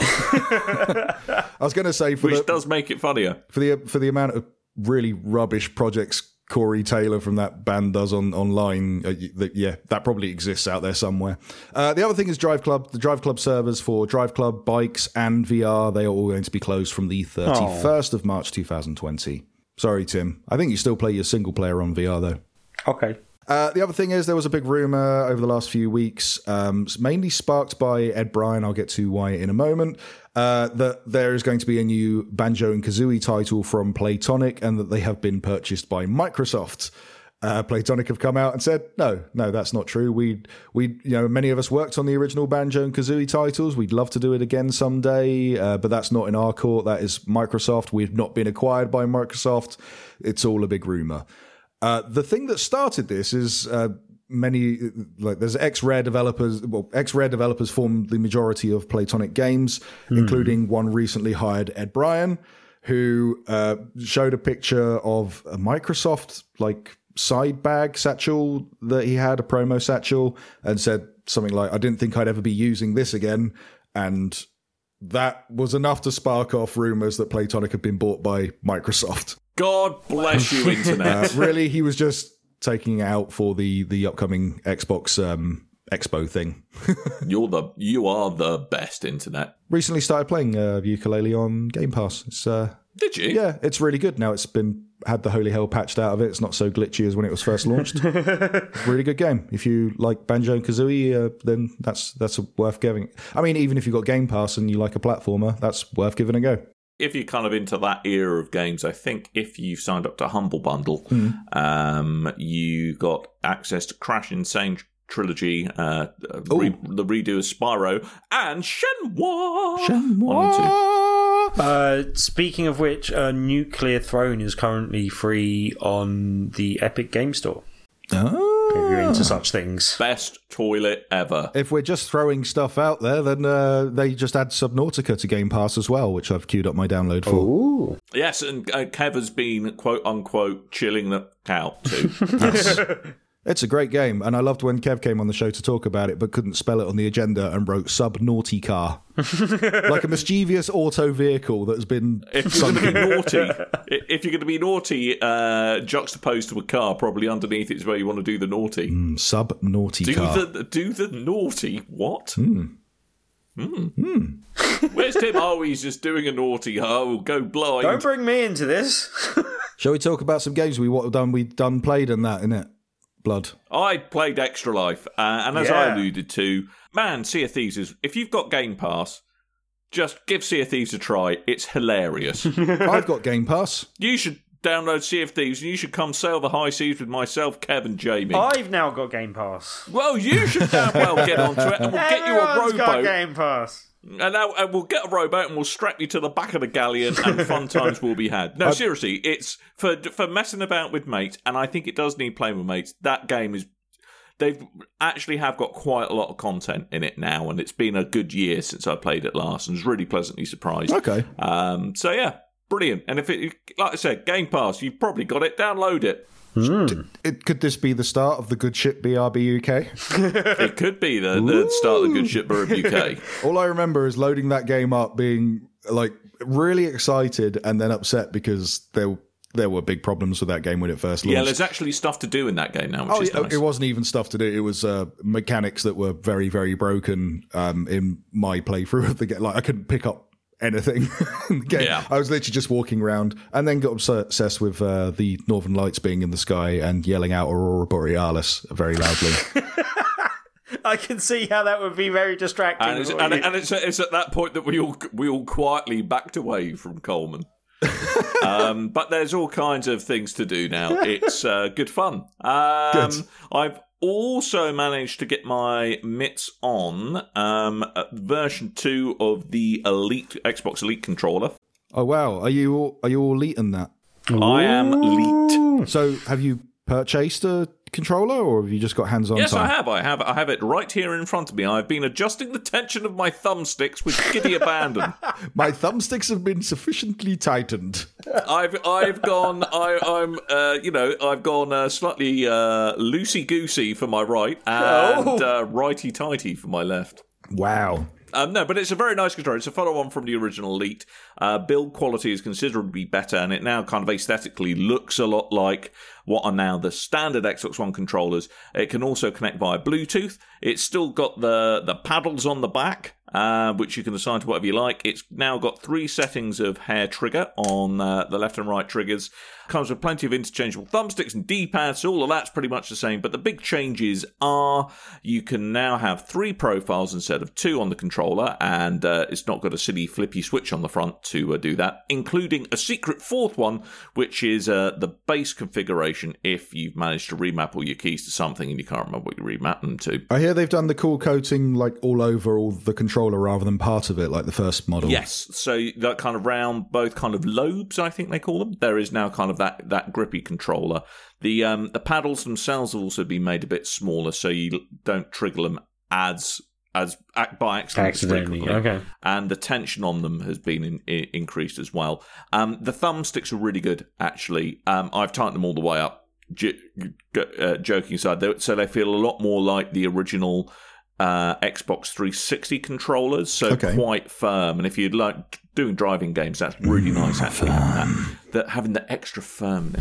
I was going to say for which the does make it funnier. for the for the amount of really rubbish projects Corey Taylor from that band does on online, uh, y- yeah, that probably exists out there somewhere. Uh, the other thing is Drive Club. The Drive Club servers for Drive Club bikes and V R, they are all going to be closed from the thirty-first of March twenty twenty. Sorry, Tim. I think you still play your single player on V R though. Okay. Uh, the other thing is there was a big rumor over the last few weeks, um, mainly sparked by Ed Bryan. I'll get to why in a moment. Uh, that there is going to be a new Banjo and Kazooie title from Playtonic, and that they have been purchased by Microsoft. Uh, Playtonic have come out and said, no, no, that's not true. We, we, you know, many of us worked on the original Banjo and Kazooie titles. We'd love to do it again someday, uh, but that's not in our court. That is Microsoft. We've not been acquired by Microsoft. It's all a big rumor. Uh, the thing that started this is uh, many like there's ex-Rare developers. Well, ex-Rare developers form the majority of Playtonic games, mm. including one recently hired Ed Bryan, who uh, showed a picture of a Microsoft like side bag satchel that he had, a promo satchel, and said something like, "I didn't think I'd ever be using this again," and that was enough to spark off rumors that Playtonic had been bought by Microsoft. God bless you, Internet. Uh, really, he was just taking it out for the the upcoming Xbox um, Expo thing. You're the you are the best, Internet. Recently started playing uh, ukulele on Game Pass. It's uh, Did you? yeah, it's really good now. It's been had the holy hell patched out of it. It's not so glitchy as when it was first launched. Really good game. If you like Banjo and Kazooie, uh, then that's that's worth giving. I mean, even if you've got Game Pass and you like a platformer, that's worth giving a go. If you're kind of into that era of games, I think if you've signed up to Humble Bundle, Mm. um, you got access to Crash Insane trilogy, uh, re- the redo of Spyro, and Shenmue. Shenmue. One and two. Uh, speaking of which, uh, Nuclear Throne is currently free on the Epic Game Store. Oh. If you're into such things. Best toilet ever. If we're just throwing stuff out there, then uh, they just add Subnautica to Game Pass as well, which I've queued up my download for. Ooh. Yes, and uh, Kev has been, quote unquote, chilling the out too. Yes. It's a great game, and I loved when Kev came on the show to talk about it, but couldn't spell it on the agenda and wrote Subnautica. Like a mischievous auto vehicle that has been If you're going to be naughty, if you're going to be naughty, uh, juxtaposed to a car, probably underneath it is where you want to do the naughty. Mm, Subnautica. Do the do the naughty what? Mm. Mm. Mm. Where's Tim? Oh, he's just doing a naughty. Oh, go blind. Don't bring me into this. Shall we talk about some games we what done we done played and that, innit? Blood. I played Extra Life, uh, and as Yeah. I alluded to, man, Sea of Thieves is. If you've got Game Pass, just give Sea of Thieves a try. It's hilarious. I've got Game Pass. You should download Sea of Thieves, and you should come sail the high seas with myself, Kev, and Jamie. I've now got Game Pass. Well, you should damn well get onto it, and we'll get you a Everyone's got rowboat. Game Pass. And, now, and we'll get a rowboat and we'll strap you to the back of the galleon, and fun times will be had. No, seriously, it's for for messing about with mates, and I think it does need playing with mates. That game is. They actually have got quite a lot of content in it now, and it's been a good year since I played it last, and was really pleasantly surprised. Okay. Um, so yeah, brilliant. And if it, like I said, Game Pass, you've probably got it. Download it. Mm. It, could this be the start of the Good Ship B R B U K? It could be the, the start of the Good Ship B R B U K. All I remember is loading that game up, being like really excited and then upset because there there were big problems with that game when it first launched. Yeah, there's actually stuff to do in that game now, which oh, is it, nice. It wasn't even stuff to do. It was uh, mechanics that were very, very broken um, in my playthrough of the game. Like I couldn't pick up anything in the game. Yeah. I was literally just walking around and then got obsessed with uh, the Northern Lights being in the sky and yelling out Aurora Borealis very loudly. I can see how that would be very distracting. And, it's, and, and it's, it's at that point that we all we all quietly backed away from Coleman. um, but there's all kinds of things to do now. It's uh, good fun. Um, Good. I've also managed to get my mitts on um, version two of the Elite Xbox Elite controller. Oh wow! Are you all, are you all elite in that? I am elite. So have you purchased a controller, or have you just got hands on? Yes, time? I have. I have. I have it right here in front of me. I've been adjusting the tension of my thumbsticks with giddy abandon. My thumbsticks have been sufficiently tightened. I've I've gone. I, I'm uh, you know I've gone uh, slightly uh, loosey goosey for my right and Oh. uh, righty tighty for my left. Wow. Um, no, but it's a very nice controller. It's a follow-on from the original Elite. Uh, build quality is considerably better, and it now kind of aesthetically looks a lot like what are now the standard Xbox One controllers. It can also connect via Bluetooth. It's still got the, the paddles on the back, uh, which you can assign to whatever you like. It's now got three settings of hair trigger on uh, the left and right triggers. Comes with plenty of interchangeable thumbsticks and D-pads, so all of that's pretty much the same. But the big changes are you can now have three profiles instead of two on the controller, and uh, it's not got a silly flippy switch on the front to uh, do that, including a secret fourth one, which is uh, the base configuration if you've managed to remap all your keys to something and you can't remember what you remap them to. I hear they've done the cool coating like all over all the controller rather than part of it, like the first model. Yes, so that kind of round, both kind of lobes, I think they call them. There is now kind of that, that grippy controller. The um, the paddles themselves have also been made a bit smaller, so you don't trigger them as as by accident. Accidentally, frequently. okay. And the tension on them has been in, in, increased as well. Um, the thumbsticks are really good, actually. Um, I've tightened them all the way up. J- uh, joking aside, so they feel a lot more like the original uh, Xbox three sixty controllers, so Okay. quite firm. And if you'd like doing driving games, that's really nice actually. That, that having the extra firmness.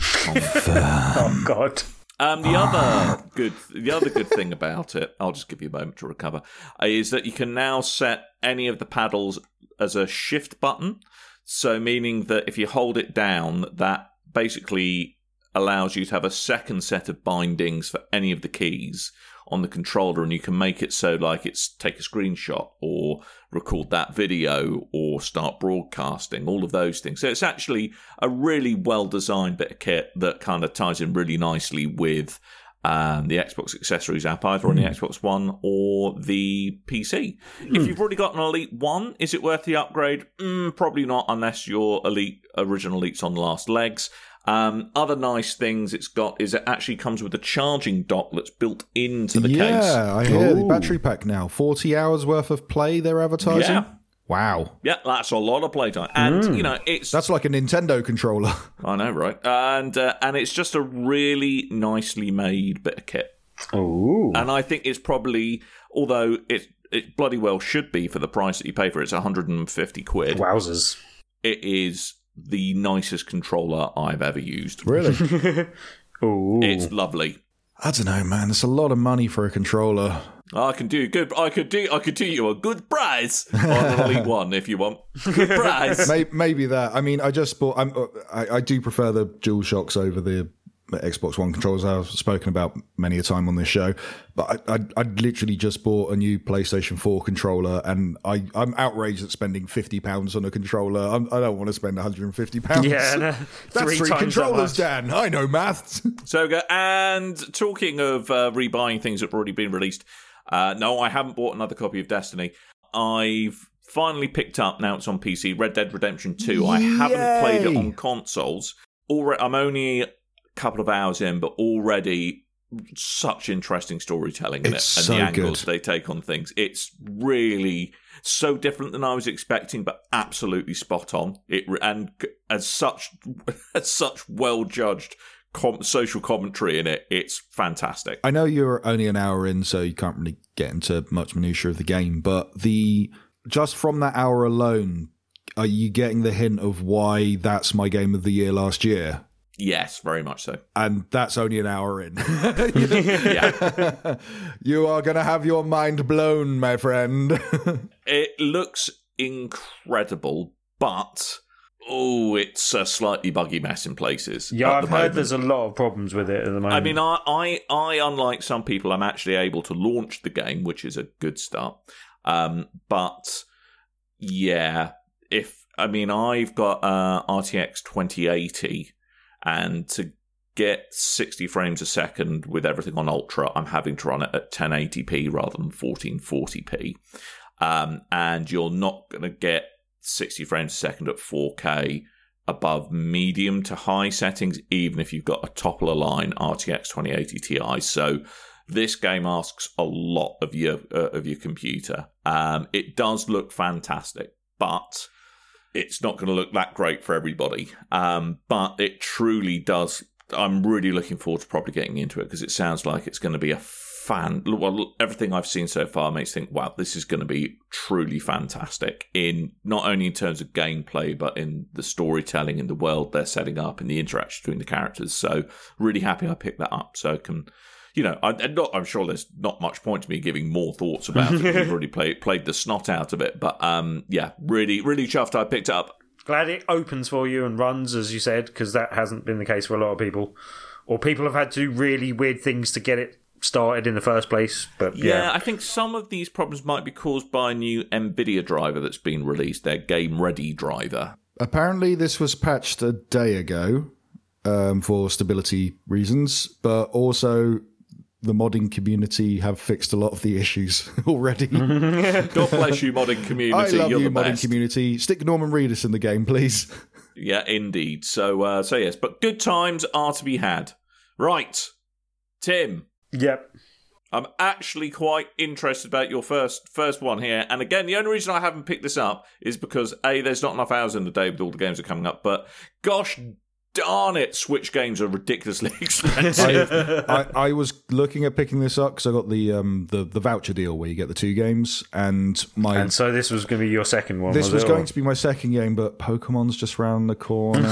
Oh, God. Um, the other good, the other good thing about it, I'll just give you a moment to recover, is that you can now set any of the paddles as a shift button. So meaning that if you hold it down, that basically allows you to have a second set of bindings for any of the keys on the controller, and you can make it so like it's take a screenshot or record that video or start broadcasting, all of those things. So it's actually a really well designed bit of kit that kind of ties in really nicely with um, the Xbox Accessories app, either on the Xbox One or the P C. Mm. If you've already got an Elite One, is it worth the upgrade? Mm, probably not, unless your Elite original Elite's on the last legs. Um, other nice things it's got is it actually comes with a charging dock that's built into the yeah, case. Yeah, I hear the battery pack now. forty hours worth of play they're advertising? Yeah. Wow. Yeah, that's a lot of playtime. And, mm. you know, it's... That's like a Nintendo controller. I know, right? And uh, and it's just a really nicely made bit of kit. Oh. And I think it's probably, although it, it bloody well should be for the price that you pay for it, it's one hundred fifty quid. Wowzers. It is the nicest controller I've ever used. Really? Ooh. It's lovely. I don't know, man. It's a lot of money for a controller. I can do good. I could do. I could do you a good price on an Elite One if you want. Good price. maybe, maybe that. I mean, I just bought. I'm, I, I do prefer the DualShocks over the Xbox One controllers I've spoken about many a time on this show. But I, I, I literally just bought a new PlayStation four controller, and I, I'm outraged at spending fifty pounds on a controller. I'm, I don't want to spend one hundred fifty pounds. Yeah, no, that's three, three controllers, that Dan. I know maths. So good. And talking of uh, rebuying things that have already been released. Uh, no, I haven't bought another copy of Destiny. I've finally picked up, now it's on P C, Red Dead Redemption two. Yay! I haven't played it on consoles. Already, I'm only a couple of hours in, but already such interesting storytelling in it's it and so the angles good. they take on things. It's really so different than I was expecting, but absolutely spot on. It and as such, as such well judged. Com- social commentary in it. It's fantastic. I know you're only an hour in, so you can't really get into much minutiae of the game, but the just from that hour alone, are you getting the hint of why that's my game of the year last year? Yes, very much so. And that's only an hour in. Yeah. You are going to have your mind blown, my friend. It looks incredible, but... oh, it's a slightly buggy mess in places. Yeah, I've heard moment. there's a lot of problems with it at the moment. I mean, I, I, I, unlike some people, I'm actually able to launch the game, which is a good start. Um, but yeah, if I mean, I've got uh, R T X twenty eighty, and to get sixty frames a second with everything on Ultra, I'm having to run it at ten eighty p rather than fourteen forty p. Um, and you're not going to get sixty frames a second at four K above medium to high settings, even if you've got a top-of-the-line R T X twenty eighty Ti. So this game asks a lot of your uh, of your computer. Um, it does look fantastic, but it's not going to look that great for everybody. Um, but it truly does. I'm really looking forward to probably getting into it because it sounds like it's going to be a fan. Well, everything I've seen so far makes me think, wow, this is going to be truly fantastic in not only in terms of gameplay, but in the storytelling, in the world they're setting up, in the interaction between the characters. So really happy I picked that up. So I can, you know, I, I'm, not, I'm sure there's not much point to me giving more thoughts about it. We've already played played the snot out of it, but um, yeah, really, really chuffed I picked it up. Glad it opens for you and runs, as you said, because that hasn't been the case for a lot of people. Or people have had to do really weird things to get it started in the first place. But yeah. yeah, I think some of these problems might be caused by a new NVIDIA driver that's been released, their Game Ready driver. Apparently this was patched a day ago um, for stability reasons, but also the modding community have fixed a lot of the issues already. God bless you, modding community. I love You're you, the modding best. community. Stick Norman Reedus in the game, please. Yeah, indeed. So, uh, so yes, but good times are to be had. Right, Tim. Yep. I'm actually quite interested about your first first one here. And again, the only reason I haven't picked this up is because, A, there's not enough hours in the day with all the games that are coming up, but gosh darn it, Switch games are ridiculously expensive. I, I, I was looking at picking this up because I got the, um, the the voucher deal where you get the two games, and my and so this was going to be your second one. This was, was it, going or? to be my second game, but Pokemon's just round the corner.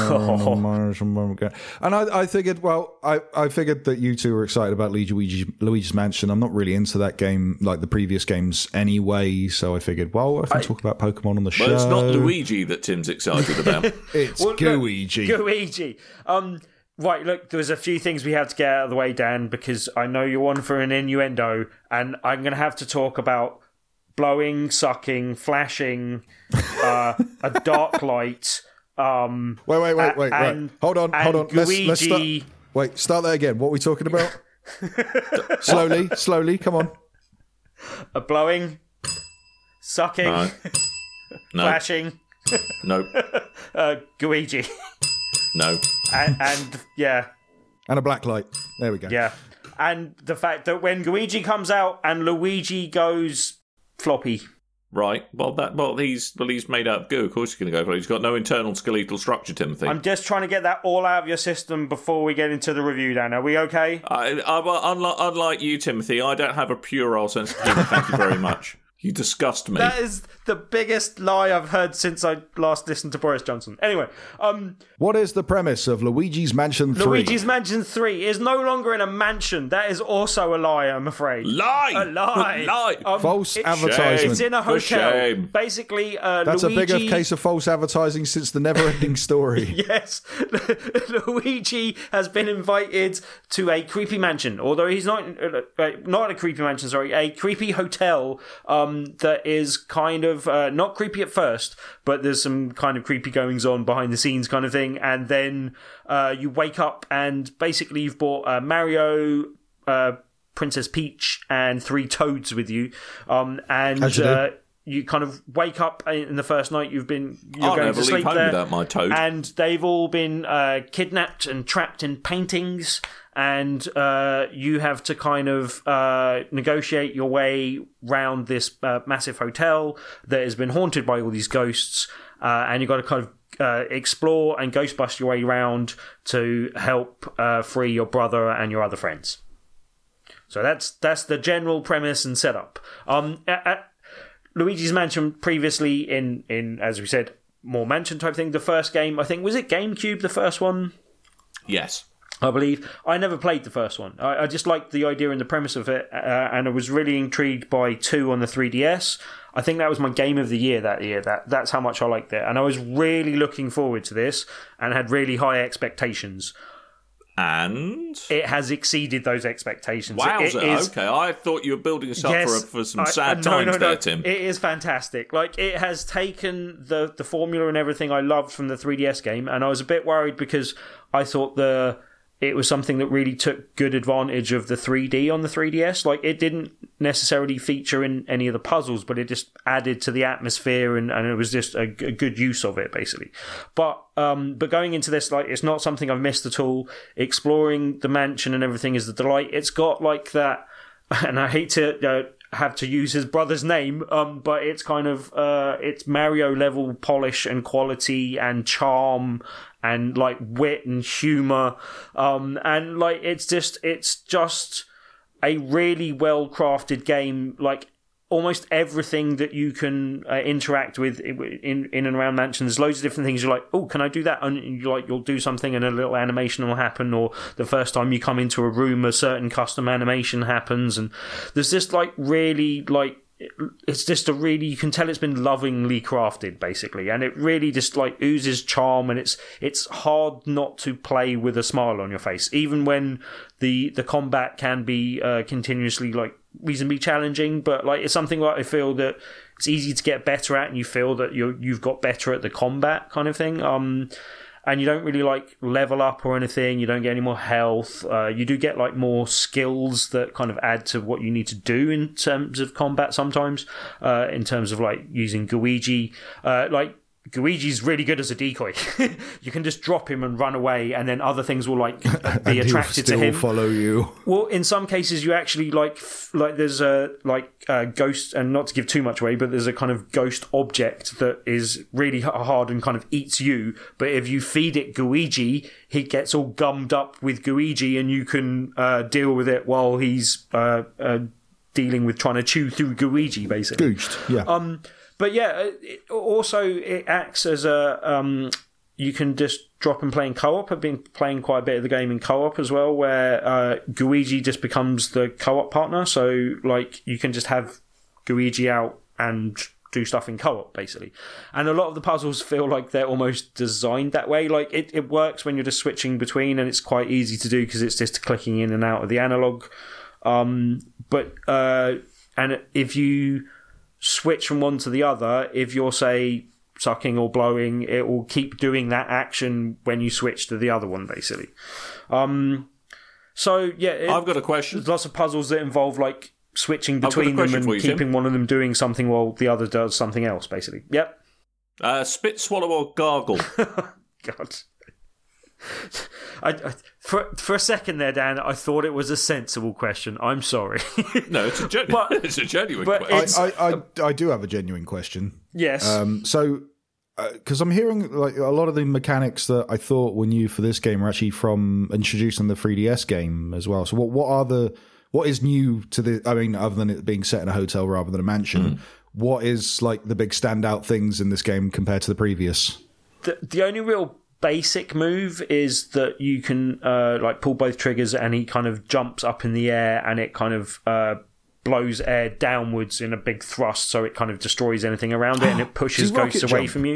And I, I figured, well, I, I figured that you two were excited about Luigi, Luigi's Mansion. I'm not really into that game, like the previous games anyway, so I figured, well, I can I, talk about Pokemon on the show. Well, it's not Luigi that Tim's excited about. It's well, Gooigi. Gooigi. Um, right, look, there's a few things we have to get out of the way, Dan, because I know you're on for an innuendo, and I'm going to have to talk about blowing, sucking, flashing, uh, a dark light. Um, wait, wait, wait, wait, and, right. Hold on, hold on. Let's, let's start. Gooigi. Wait, start that again. What are we talking about? slowly, slowly, come on. A blowing, sucking, No. No. flashing, Nope. uh, Guiji. No. and, and yeah, And a black light. There we go. yeah. And the fact that when Guiji comes out and Luigi goes floppy. Right. Well, that well he's well he's made out of goo. Of course he's going to go for it. He's got no internal skeletal structure, Timothy. I'm just trying to get that all out of your system before we get into the review, Dan. Are we okay? I, I, well, unlike, unlike you, Timothy, I don't have a puerile sense of humour. Thank you very much. You disgust me. That is the biggest lie I've heard since I last listened to Boris Johnson. Anyway, um, What is the premise of Luigi's Mansion three? Luigi's Mansion three is no longer in a mansion. That is also a lie, I'm afraid. Lie! A lie! Lie! Um, False it- advertisement. It's in a For hotel. shame. Basically, uh, That's Luigi... a bigger case of false advertising since the never-ending story. Yes, Luigi has been invited to a creepy mansion. Although he's not uh, not a creepy mansion, sorry, a creepy hotel um, that is kind of uh, not creepy at first, but there's some kind of creepy goings on behind the scenes kind of thing. And then uh, you wake up and basically you've brought uh, Mario, uh, Princess Peach, and three toads with you. Um, and As you do. uh, you kind of wake up in the first night you've been you're I'll going never to sleep leave home there, without my toad. and they've all been uh, kidnapped and trapped in paintings, and uh, you have to kind of uh, negotiate your way round this uh, massive hotel that has been haunted by all these ghosts, uh, and you've got to kind of uh, explore and ghostbust your way around to help uh, free your brother and your other friends. So that's that's the general premise and setup. Um, at, at Luigi's Mansion previously in, in, as we said, more mansion type thing. The first game, I think, was it GameCube, the first one? Yes. I believe. I never played the first one. I, I just liked the idea and the premise of it, uh, and I was really intrigued by two on the three D S. I think that was my game of the year that year. That That's how much I liked it. And I was really looking forward to this and had really high expectations. And It has exceeded those expectations. wowza! It is, Okay, I thought you were building us up Yes, for, for some I- sad no, times no, no. there, Tim. It is fantastic. Like, it has taken the, the formula and everything I loved from the three D S game, and I was a bit worried because I thought the it was something that really took good advantage of the three D on the three D S. Like, it didn't necessarily feature in any of the puzzles, but it just added to the atmosphere, and, and it was just a, a good use of it, basically. But um, but going into this, like, it's not something I've missed at all. Exploring the mansion and everything is the delight. It's got like that, and I hate to uh, have to use his brother's name, um, but it's kind of uh, it's Mario level polish and quality and charm and like wit and humor, um, and like it's just it's just a really well crafted game. Like, almost everything that you can uh, interact with in in and around mansion. There's loads of different things. You're like, oh, can I do that? And you like, you'll do something, and a little animation will happen. Or the first time you come into a room, a certain custom animation happens, and there's just like really like. It's just a really, you can tell it's been lovingly crafted, basically, and it really just like oozes charm, and it's it's hard not to play with a smile on your face, even when the the combat can be uh, continuously like reasonably challenging. But like, it's something that I feel that it's easy to get better at, and you feel that you you've got better at the combat kind of thing. Um, and you don't really like level up or anything. You don't get any more health. Uh, you do get like more skills that kind of add to what you need to do in terms of combat sometimes. Uh, in terms of like using Guiji, uh, like Guiji's really good as a decoy. You can just drop him and run away, and then other things will like be And attracted he'll to him. still follow you. Well, in some cases, you actually like f- like there's a like a ghost, and not to give too much away, but there's a kind of ghost object that is really h- hard and kind of eats you. But if you feed it Guiji, he gets all gummed up with Guiji, and you can uh, deal with it while he's uh, uh, dealing with trying to chew through Guiji, basically. Goosed, yeah. Um, but yeah, it, also it acts as a um, you can just drop and play in co-op. I've been playing quite a bit of the game in co-op as well, where uh, Guiji just becomes the co-op partner. So like, you can just have Guiji out and do stuff in co-op, basically. And a lot of the puzzles feel like they're almost designed that way. Like, it, it works when you're just switching between, and it's quite easy to do because it's just clicking in and out of the analog. Um, but uh, and if you switch from one to the other, if you're, say, sucking or blowing, it will keep doing that action when you switch to the other one, basically. Um, So yeah, it, I've got a question. There's lots of puzzles that involve like switching got a between them question and for you, keeping Tim. one of them doing something while the other does something else. Basically, yep. Uh, spit, swallow, or gargle? God. I, I, for for a second there, Dan, I thought it was a sensible question. I'm sorry. No, it's a, gen- But- it's a genuine but question. it's- I, I, I, I do have a genuine question. Yes. Um, so, because I'm hearing like a lot of the mechanics that I thought were new for this game are actually from introduced in the three D S game as well. So, what what are the what is new to the? I mean, other than it being set in a hotel rather than a mansion, Mm. what is like the big standout things in this game compared to the previous? the the only real basic move is that you can uh, like pull both triggers, and he kind of jumps up in the air, and it kind of uh, blows air downwards in a big thrust, so it kind of destroys anything around it, and it pushes Does rocket ghosts away jump? from you.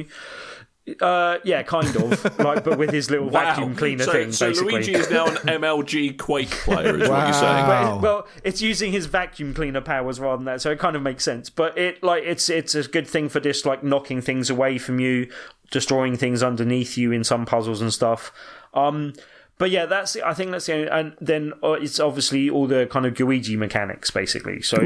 Uh, yeah, kind of, like, but with his little Wow. vacuum cleaner so, thing, so basically. Luigi is now an M L G Quake player, is what you're saying. Wow. But, well, it's using his vacuum cleaner powers rather than that, so it kind of makes sense. But it like it's it's a good thing for just like knocking things away from you, destroying things underneath you in some puzzles and stuff. Um, but yeah, that's I think that's the only, and then uh, it's obviously all the kind of Guigi mechanics basically. So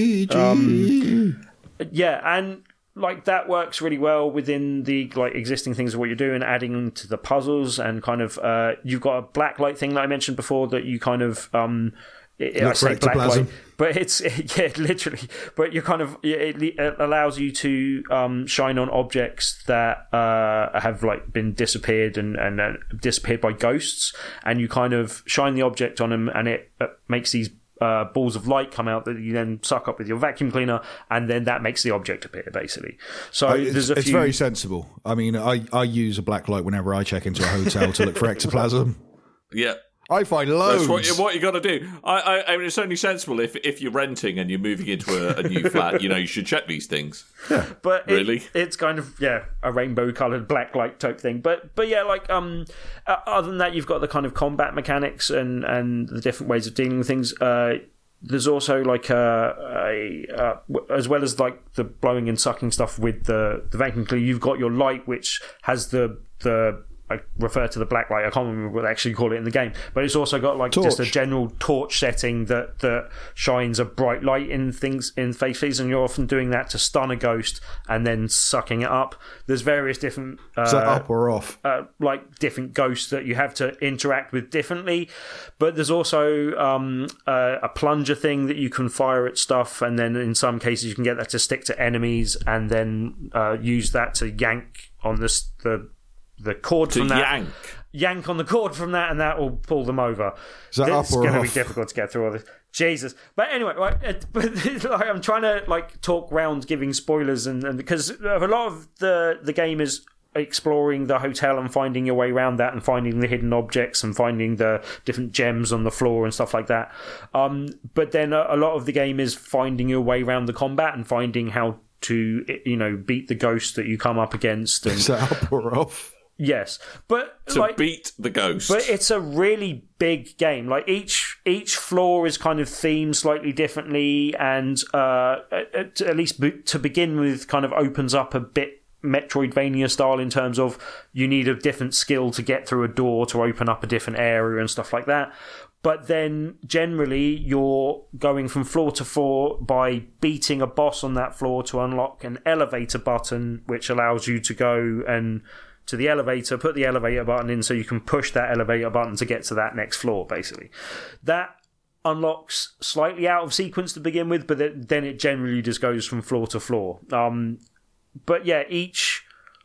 Luigi. yeah, and like that works really well within the like existing things of what you're doing, adding to the puzzles, and kind of uh, you've got a black light thing that I mentioned before that you kind of um, it, I Look say for black light, ectoplasm. but it's yeah, literally. But you're kind of it, it allows you to um, shine on objects that uh, have like been disappeared and and uh, disappeared by ghosts, and you kind of shine the object on them, and it uh, makes these uh, balls of light come out that you then suck up with your vacuum cleaner, and then that makes the object appear basically. So Uh, there's it's, a it's few. very sensible. I mean, I, I use a black light whenever I check into a hotel to look for ectoplasm. Yeah. I find That's loads. what, you- what you got to do. I, I, I mean, it's only sensible if, if you're renting and you're moving into a, a new flat. You know, you should check these things. But it- Really? it's kind of yeah a rainbow coloured black light type thing. But but yeah, like um, uh, other than that, you've got the kind of combat mechanics and and the different ways of dealing with things. Uh, there's also like a, a uh, w- as well as like the blowing and sucking stuff with the the vacuum cleaner. You've got your light, which has the the I refer to the black light. I can't remember what they actually call it in the game, but it's also got like just a Torch. general torch setting that that shines a bright light in things in faces, and you're often doing that to stun a ghost and then sucking it up. There's various different uh, Is that up or off? uh, like different ghosts that you have to interact with differently, but there's also um, uh, a plunger thing that you can fire at stuff, and then in some cases you can get that to stick to enemies, and then uh, use that to yank on this the the cord To from that yank. yank on the cord from that, and that will pull them over. Is that it's up or going to be off? difficult to get through all this. Jesus, but anyway, right, it- but like, I'm trying to like talk round giving spoilers, and, and because a lot of the the game is exploring the hotel and finding your way around that, and finding the hidden objects and finding the different gems on the floor and stuff like that. Um, but then a, a lot of the game is finding your way around the combat and finding how to you know beat the ghosts that you come up against. And Is that up or off? yes, but To like. beat the ghost. But it's a really big game. Like each each floor is kind of themed slightly differently, and uh, at, at least be, to begin with, kind of opens up a bit Metroidvania style in terms of you need a different skill to get through a door to open up a different area and stuff like that. But then generally you're going from floor to floor by beating a boss on that floor to unlock an elevator button, which allows you to go and to the elevator, put the elevator button in so you can push that elevator button to get to that next floor, basically. That unlocks slightly out of sequence to begin with, but then it generally just goes from floor to floor. Um, but yeah, each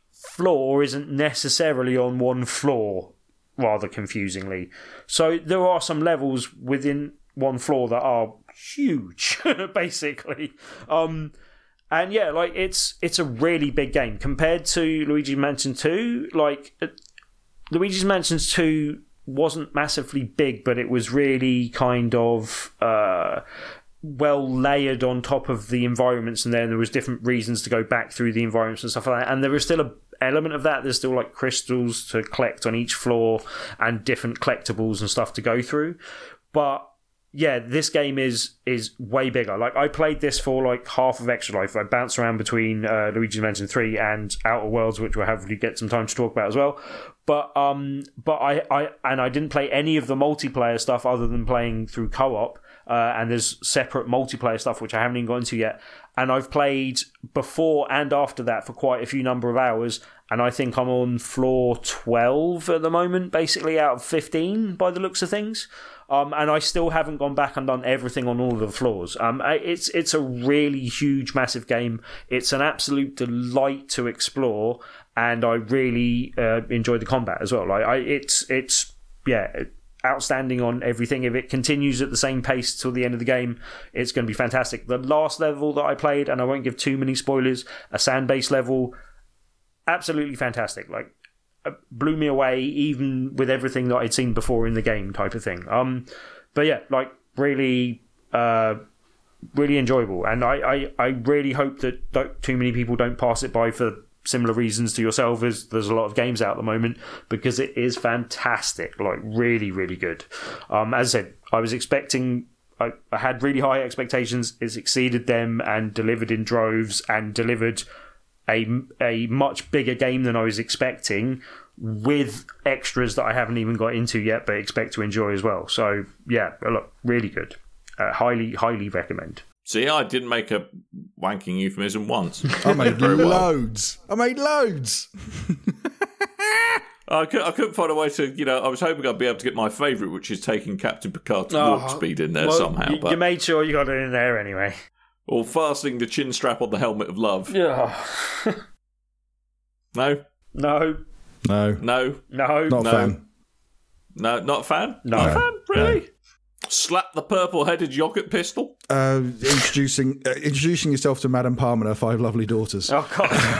floor isn't necessarily on one floor, rather confusingly. So there are some levels within one floor that are huge, basically. Um, And yeah, like it's it's a really big game compared to Luigi's Mansion two. Like uh, Luigi's Mansion two wasn't massively big, but it was really kind of uh, well layered on top of the environments, and then there was different reasons to go back through the environments and stuff like that. And there was still a element of that. There's still like crystals to collect on each floor and different collectibles and stuff to go through, but yeah, this game is is way bigger. Like, I played this for like half of Extra Life. I bounced around between uh, Luigi's Mansion three and Outer Worlds, which we'll hopefully get some time to talk about as well. But um, but I, I and I didn't play any of the multiplayer stuff other than playing through co-op. Uh, and there's separate multiplayer stuff which I haven't even got into yet. And I've played before and after that for quite a few number of hours. And I think I'm on floor twelve at the moment, basically out of fifteen by the looks of things. Um, and I still haven't gone back and done everything on all of the floors. Um, it's it's a really huge, massive game. It's an absolute delight to explore, and I really uh, enjoy the combat as well. Like I, it's it's yeah, outstanding on everything. If it continues at the same pace till the end of the game, it's going to be fantastic. The last level that I played, and I won't give too many spoilers, a sand-based level, absolutely fantastic. Like, blew me away, even with everything that I'd seen before in the game, type of thing. Um, but yeah, like really, uh, really enjoyable, and I, I, I really hope that don't, too many people don't pass it by for similar reasons to yourself. As there's a lot of games out at the moment, because it is fantastic, like really, really good. Um, as I said, I was expecting. I, I had really high expectations. It's exceeded them and delivered in droves, and delivered a, a much bigger game than I was expecting, with extras that I haven't even got into yet, but expect to enjoy as well. So yeah, look, really good. Uh, highly, highly recommend. See, I didn't make a wanking euphemism once. I made loads. Well. I made loads. I, could, I couldn't find a way to, you know, I was hoping I'd be able to get my favourite, which is taking Captain Picard to oh, warp speed in there well, somehow. You, but... you made sure you got it in there anyway. Or fastening the chin strap on the helmet of love. Yeah. No? No. No. No? No. Not a no. fan. No, not a fan? No. Not a fan? Really? No. Slap the purple-headed yogurt pistol? Uh, introducing uh, introducing yourself to Madame Parmina, Five Lovely Daughters. Oh,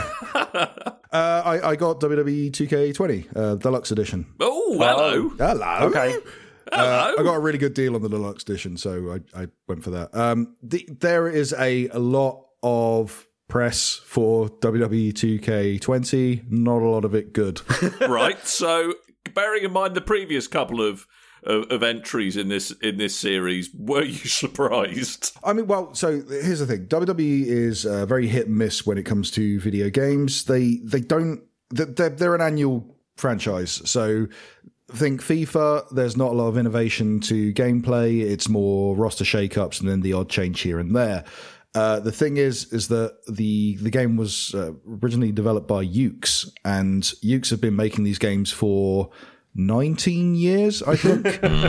God. uh, I, I got W W E two K twenty, uh, Deluxe Edition. Oh, hello. Hello. Okay. Uh, I got a really good deal on the Deluxe Edition, so I, I went for that. Um, the, there is a, a lot of press for W W E two K twenty, not a lot of it good. Right, so bearing in mind the previous couple of Of, of entries in this in this series, were you surprised? I mean, well, so here's the thing: W W E is uh, very hit and miss when it comes to video games. They they don't they're, they're an annual franchise, so think FIFA. There's not a lot of innovation to gameplay. It's more roster shakeups and then the odd change here and there. Uh, the thing is, is that the the game was uh, originally developed by Yuke's, and Yuke's have been making these games for nineteen years, I think.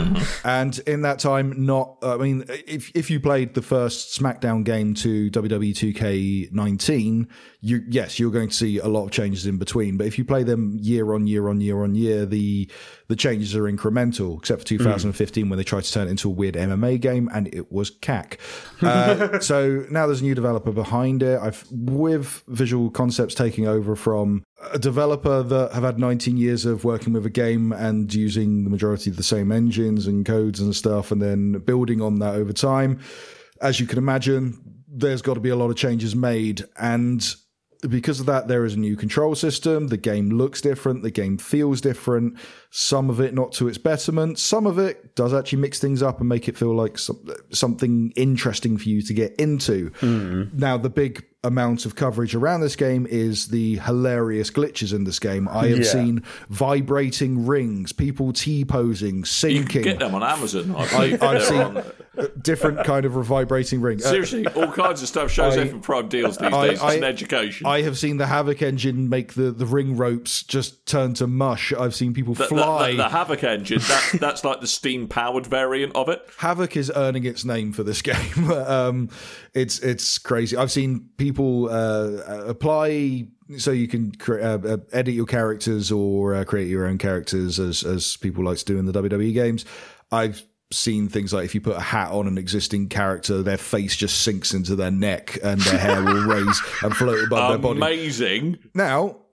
And in that time, not, I mean, if if you played the first SmackDown game to W W E two K nineteen, you, yes, you're going to see a lot of changes in between. But if you play them year on year on year on year, the the changes are incremental, except for two thousand fifteen mm. when they tried to turn it into a weird M M A game, and it was cack. Uh, so now there's a new developer behind it. I've with Visual Concepts taking over from a developer that have had nineteen years of working with a game and using the majority of the same engines and codes and stuff, and then building on that over time. As you can imagine, there's got to be a lot of changes made, and because of that, there is a new control system. The game looks different. The game feels different. Some of it not to its betterment. Some of it does actually mix things up and make it feel like some, something interesting for you to get into. Mm. Now, the big amount of coverage around this game is the hilarious glitches in this game. I have yeah. seen vibrating rings, people T-posing, syncing. You can get them on Amazon. I, I've seen different kind of vibrating ring. Seriously, all kinds of stuff shows up in Prime deals these I, days. I, it's an education. I have seen the Havoc engine make the, the ring ropes just turn to mush. I've seen people the, fly. The, the, the Havoc engine, that, that's like the steam-powered variant of it. Havoc is earning its name for this game. um, it's it's crazy. I've seen people uh, apply so you can cre- uh, uh, edit your characters or uh, create your own characters as as people like to do in the W W E games. I've seen things like if you put a hat on an existing character, their face just sinks into their neck and their hair will raise and float above their body. Amazing. Now,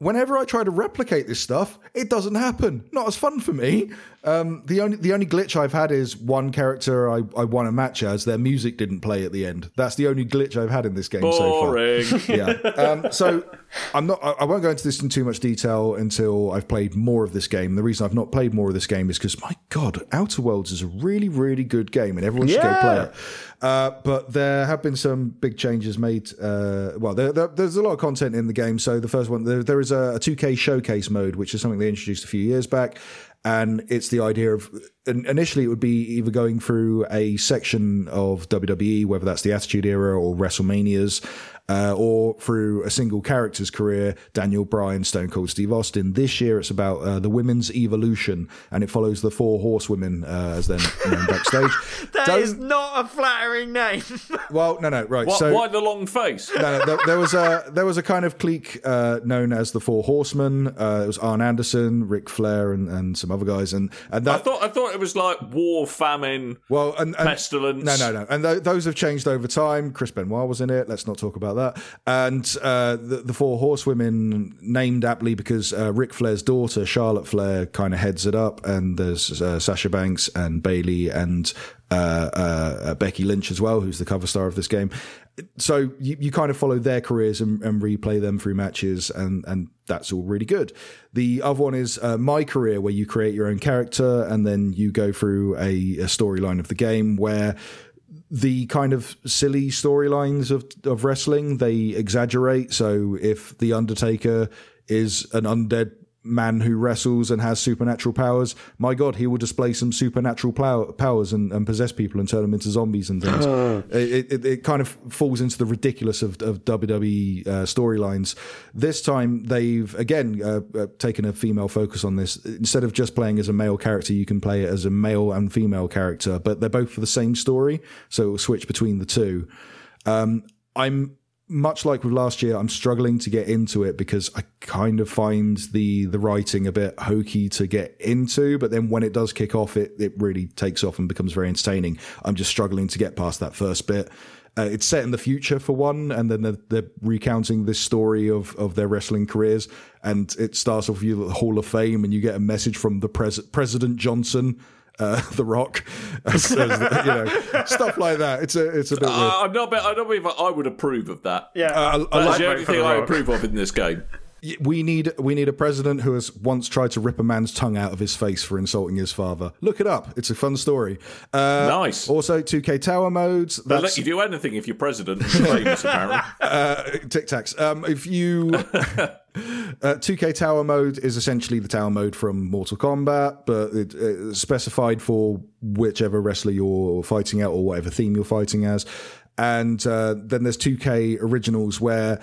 whenever I try to replicate this stuff, it doesn't happen. Not as fun for me. Um, the only the only glitch I've had is one character I, I won a match as, their music didn't play at the end. That's the only glitch I've had in this game Boring. so far. Yeah. Um, so I'm not. I, I won't go into this in too much detail until I've played more of this game. The reason I've not played more of this game is because, my God, Outer Worlds is a really, really good game, and everyone should Yeah. go play it. Uh, but there have been some big changes made. Uh, well, there, there, there's a lot of content in the game. So the first one, there, there is a, a two K showcase mode, which is something they introduced a few years back. And it's the idea of, initially it would be either going through a section of W W E, whether that's the Attitude Era or WrestleManias, uh, or through a single character's career, Daniel Bryan, Stone Cold Steve Austin. This year it's about uh, the women's evolution, and it follows the four horsewomen uh, as they're known backstage. That Don't- is not a flattering name. Well, no, no, right. Why, so why the long face? no, no, there, there was a there was a kind of clique uh, known as the Four Horsemen. Uh, it was Arn Anderson, Ric Flair, and, and some other guys, and and that I thought I thought it was like war, famine, well, and, and pestilence. No, no, no, and th- those have changed over time. Chris Benoit was in it. Let's not talk about that. And uh, the, the Four Horsewomen, named aptly because uh, Ric Flair's daughter Charlotte Flair kind of heads it up, and there's uh, Sasha Banks and Bayley and uh, uh, Becky Lynch as well, who's the cover star of this game. So you, you kind of follow their careers and, and replay them through matches, and, and that's all really good. The other one is uh, My Career, where you create your own character and then you go through a, a storyline of the game where the kind of silly storylines of, of wrestling, they exaggerate. So if The Undertaker is an undead man who wrestles and has supernatural powers, my God, he will display some supernatural plow- powers and, and possess people and turn them into zombies and things. it, it, it kind of falls into the ridiculous of, of W W E uh, storylines. This time, they've, again, uh, uh, taken a female focus on this. Instead of just playing as a male character, you can play it as a male and female character, but they're both for the same story, so it will switch between the two. Um, I'm much like with last year, I'm struggling to get into it because I kind of find the the writing a bit hokey to get into, but then when it does kick off, it, it really takes off and becomes very entertaining. I'm just struggling to get past that first bit. Uh, it's set in the future for one, and then they're, they're recounting this story of, of their wrestling careers, and it starts off with you at the Hall of Fame, and you get a message from the pres- President Johnson, Uh, The Rock, as, as the, you know, stuff like that. It's a, it's a bit. Uh, weird. I'm not. I don't believe I would approve of that. Yeah, Uh, I- I That's like the vote only for thing The I Rock. approve of in this game. We need we need a president who has once tried to rip a man's tongue out of his face for insulting his father. Look it up; it's a fun story. Uh, Nice. Also, two K Tower modes. They'll That's let you do anything if you're president. and famous, apparently. uh, Tic Tacs. Um, if you uh, two K Tower mode is essentially the tower mode from Mortal Kombat, but it, it's specified for whichever wrestler you're fighting out or whatever theme you're fighting as. And uh, then there's two K Originals where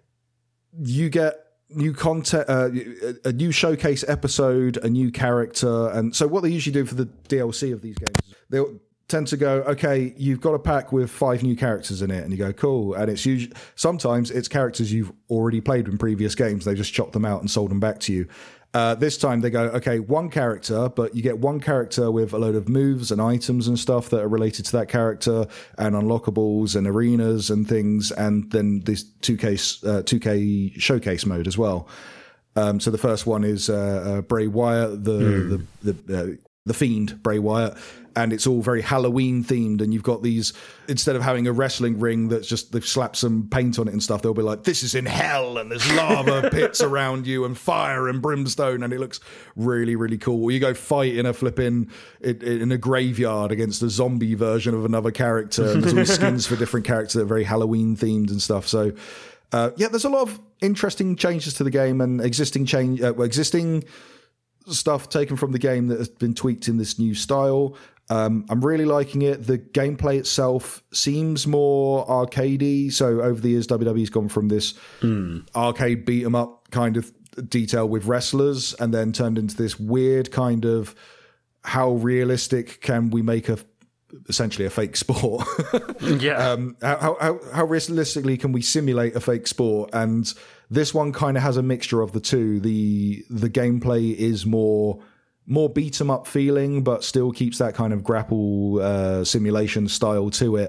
you get new content, uh, a new showcase episode, a new character. And so what they usually do for the D L C of these games, they'll tend to go, okay, you've got a pack with five new characters in it, and you go, cool. And it's usually, sometimes it's characters you've already played in previous games. They just chopped them out and sold them back to you. Uh, this time they go, okay, one character, but you get one character with a load of moves and items and stuff that are related to that character, and unlockables and arenas and things, and then this two K uh, two K showcase mode as well. Um, so the first one is uh, uh, Bray Wyatt, the mm. the the, uh, the Fiend, Bray Wyatt, and it's all very Halloween themed. And you've got these, instead of having a wrestling ring that's just they've slapped some paint on it and stuff, they'll be like, "This is in hell," and there's lava pits around you and fire and brimstone, and it looks really really cool. Or you go fight in a flipping in, in a graveyard against a zombie version of another character, and there's all skins for different characters that are very Halloween themed and stuff. So. Uh, yeah, there's a lot of interesting changes to the game and existing change, uh, existing stuff taken from the game that has been tweaked in this new style. Um, I'm really liking it. The gameplay itself seems more arcadey. So over the years, W W E's gone from this mm. arcade beat 'em up kind of detail with wrestlers, and then turned into this weird kind of how realistic can we make a essentially a fake sport. yeah. Um, how, how, how realistically can we simulate a fake sport? And this one kind of has a mixture of the two. The the gameplay is more more beat 'em up feeling, but still keeps that kind of grapple uh, simulation style to it.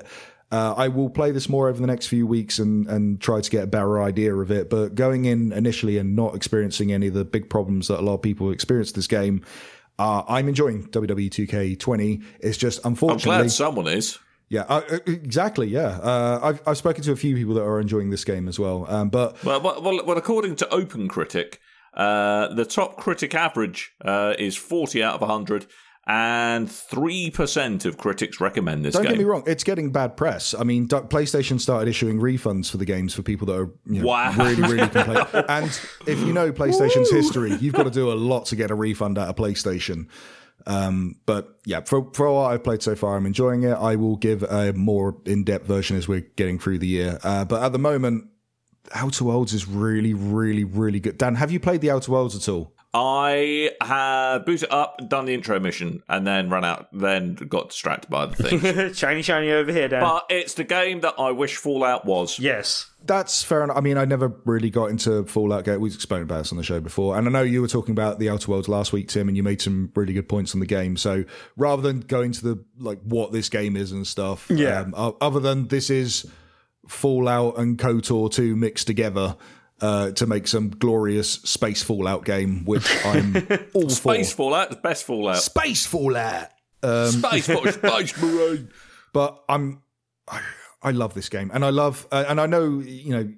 Uh, I will play this more over the next few weeks and, and try to get a better idea of it. But going in initially and not experiencing any of the big problems that a lot of people have experienced this game, uh, I'm enjoying W W E two K twenty. It's just unfortunately... I'm glad someone is. Yeah, uh, exactly. Yeah, uh, I've I've spoken to a few people that are enjoying this game as well. Um, but well, well, well, according to OpenCritic, uh, the top critic average uh, is forty out of one hundred, and three percent of critics recommend this Don't game. Don't get me wrong, it's getting bad press. I mean, PlayStation started issuing refunds for the games for people that are you know, wow. really, really complaining. And if you know PlayStation's history, you've got to do a lot to get a refund out of PlayStation. Um, but yeah, for, for what I've played so far, I'm enjoying it. I will give a more in-depth version as we're getting through the year. Uh, but at the moment, Outer Worlds is really, really, really good. Dan, have you played the Outer Worlds at all? I have booted up, done the intro mission, and then run out, then got distracted by other things. shiny, shiny over here, Dan. But it's the game that I wish Fallout was. Yes. That's fair enough. I mean, I never really got into Fallout. We've spoken about this on the show before. And I know you were talking about the Outer Worlds last week, Tim, and you made some really good points on the game. So rather than going to the, like, what this game is and stuff, yeah. um, other than this is Fallout and KOTOR two mixed together, Uh, to make some glorious space Fallout game, which I'm all space for. Space Fallout, the best Fallout. Space Fallout. Um, space Fallout, Space Marine. But I'm, I, I love this game, and I love, uh, and I know, you know,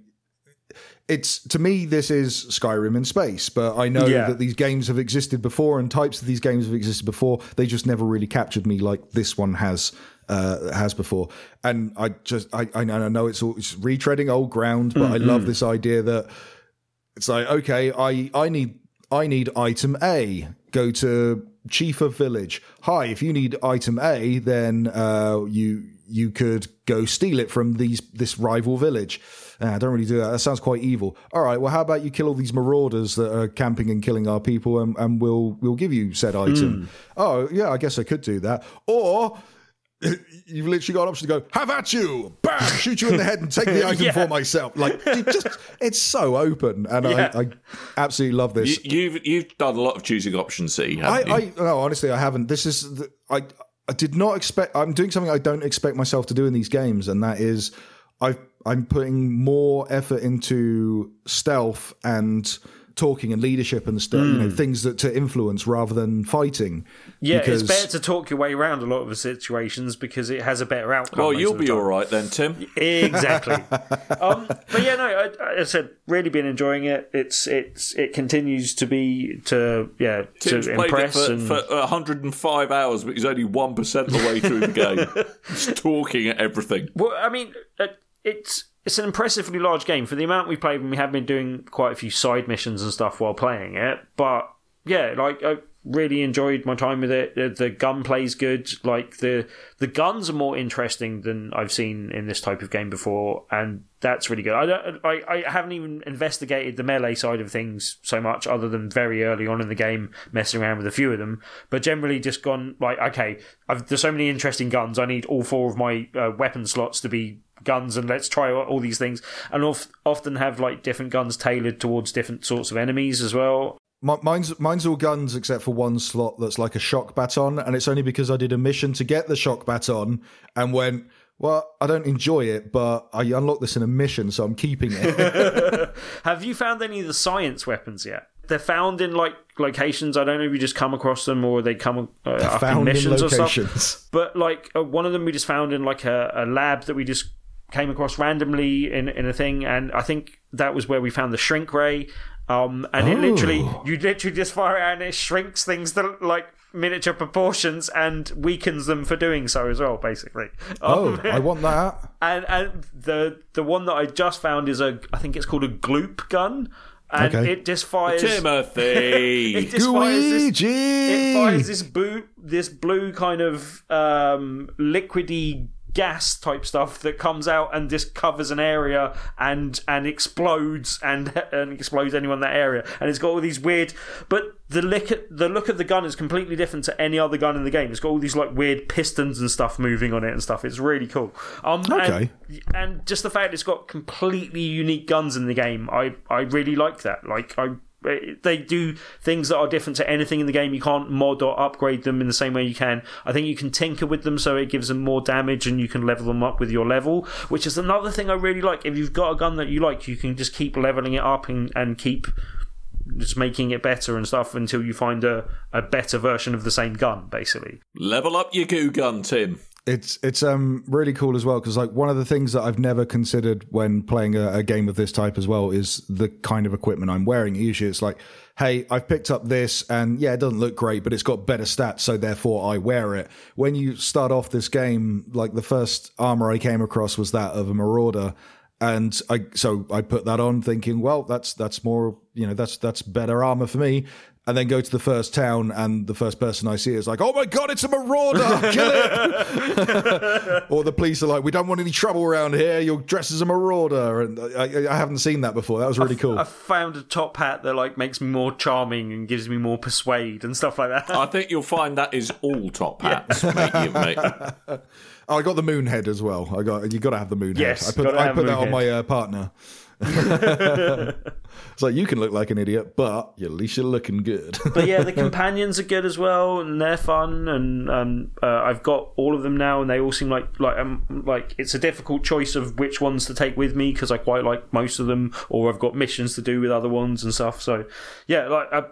it's to me this is Skyrim in space. But I know yeah. that these games have existed before, and types of these games have existed before. They just never really captured me like this one has. Uh, has before, and I just I I know it's all it's retreading old ground, but mm-hmm. I love this idea that it's like, okay, I I need I need item A. Go to Chief of Village. Hi, if you need item A, then uh, you you could go steal it from these this rival village. Uh, I don't really do that. That sounds quite evil. All right, well, how about you kill all these marauders that are camping and killing our people, and, and we'll we'll give you said item. Mm. Oh yeah, I guess I could do that. Or you've literally got an option to go, have at you, bam, shoot you in the head and take the item yeah. for myself. Like, it just, it's so open, and yeah. I, I absolutely love this. You, you've you've done a lot of choosing option C, I, haven't you? I no, honestly, I haven't. This is the, I I did not expect. I'm doing something I don't expect myself to do in these games, and that is, I I'm putting more effort into stealth and talking and leadership and stuff, mm. you know, things that to influence rather than fighting. Yeah, because... it's better to talk your way around a lot of the situations because it has a better outcome. Well, you'll be all right then, Tim. Exactly. um, but yeah, no, I, I said really been enjoying it. It's it's it continues to be to yeah Tim's to played impress it for, and... for one hundred five hours, but he's only one percent the way through the game. Just talking at everything. Well, I mean, it's. It's an impressively large game for the amount we played, and we have been doing quite a few side missions and stuff while playing it. But yeah, like I really enjoyed my time with it. The, the gunplay's good. Like the the guns are more interesting than I've seen in this type of game before, and that's really good. I don't, I, I haven't even investigated the melee side of things so much, other than very early on in the game messing around with a few of them. But generally, just gone like, okay, I've, there's so many interesting guns. I need all four of my uh, weapon slots to be guns, and let's try all these things, and of, often have like different guns tailored towards different sorts of enemies as well. Mine's mine's all guns except for one slot that's like a shock baton, and it's only because I did a mission to get the shock baton and went, well, I don't enjoy it, but I unlocked this in a mission, so I'm keeping it. Have you found any of the science weapons yet? They're found in like locations. I don't know if you just come across them or they come uh, up found in missions in or stuff. But like uh, one of them we just found in like a, a lab that we just came across randomly in in a thing, and I think that was where we found the shrink ray. Um, and oh. it literally, you literally just fire it out and it shrinks things to like miniature proportions and weakens them for doing so as well, basically. Oh, um, I want that. And and the the one that I just found is a, I think it's called a gloop gun. And okay. it just fires Timothy. it just fires this, it fires this blue, this blue kind of um, liquidy gas type stuff that comes out and just covers an area and and explodes and and explodes anyone in that area. And it's got all these weird, but the look the look of the gun is completely different to any other gun in the game. It's got all these like weird pistons and stuff moving on it and stuff. It's really cool. Um, okay. And, and just the fact it's got completely unique guns in the game, I I really like that. Like I they do things that are different to anything in the game. You can't mod or upgrade them in the same way you can. I think you can tinker with them so it gives them more damage and you can level them up with your level, which is another thing I really like. If you've got a gun that you like, you can just keep leveling it up and, and keep just making it better and stuff until you find a, a better version of the same gun, basically. Level up your goo gun, Tim. It's it's um really cool as well, because like one of the things that I've never considered when playing a, a game of this type as well is the kind of equipment I'm wearing. Usually it's like, hey, I've picked up this and yeah, it doesn't look great, but it's got better stats, so therefore I wear it. When you start off this game, like the first armor I came across was that of a Marauder. And I so I put that on thinking, well, that's that's more, you know, that's that's better armor for me. And then go to the first town, and the first person I see is like, oh my God, it's a Marauder, kill it! Or the police are like, we don't want any trouble around here, you're dressed as a Marauder. And I, I haven't seen that before. That was really cool. I found a top hat that like makes me more charming and gives me more persuade and stuff like that. I think you'll find that is all top hats, yeah. mate, you, mate. I got the moon head as well. I got you got to have the moon yes, head. I put, I put that on my uh, partner. It's like, you can look like an idiot, but at least you're looking good. But yeah, the companions are good as well, and they're fun. And um, uh, I've got all of them now, and they all seem like like um, like it's a difficult choice of which ones to take with me because I quite like most of them, or I've got missions to do with other ones and stuff. So yeah, like I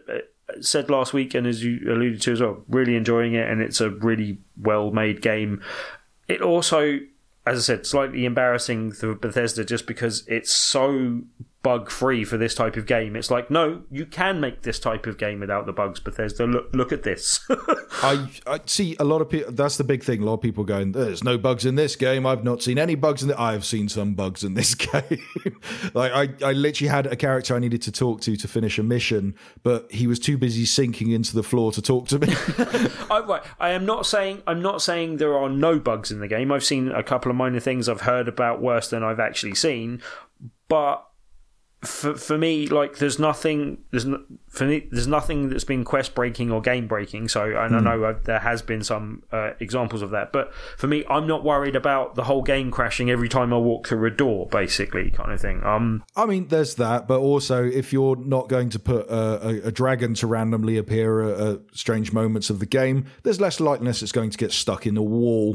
said last week, and as you alluded to as well, really enjoying it, and it's a really well made game. It also, as I said, slightly embarrassing for Bethesda just because it's so bug-free for this type of game. It's like, no, you can make this type of game without the bugs, Bethesda. Look look at this. I, I see a lot of people, that's the big thing, a lot of people going, there's no bugs in this game, I've not seen any bugs in it. I've seen some bugs in this game. Like, I, I literally had a character I needed to talk to to finish a mission, but he was too busy sinking into the floor to talk to me. I, right, I am not saying I'm not saying there are no bugs in the game. I've seen a couple of minor things I've heard about worse than I've actually seen, but For for me, like there's nothing there's no, for me there's nothing that's been quest breaking or game breaking. So and mm. I know I've, there has been some uh, examples of that, but for me, I'm not worried about the whole game crashing every time I walk through a door, basically, kind of thing. Um, I mean, there's that, but also if you're not going to put a, a, a dragon to randomly appear at, at strange moments of the game, there's less likeliness it's going to get stuck in a wall.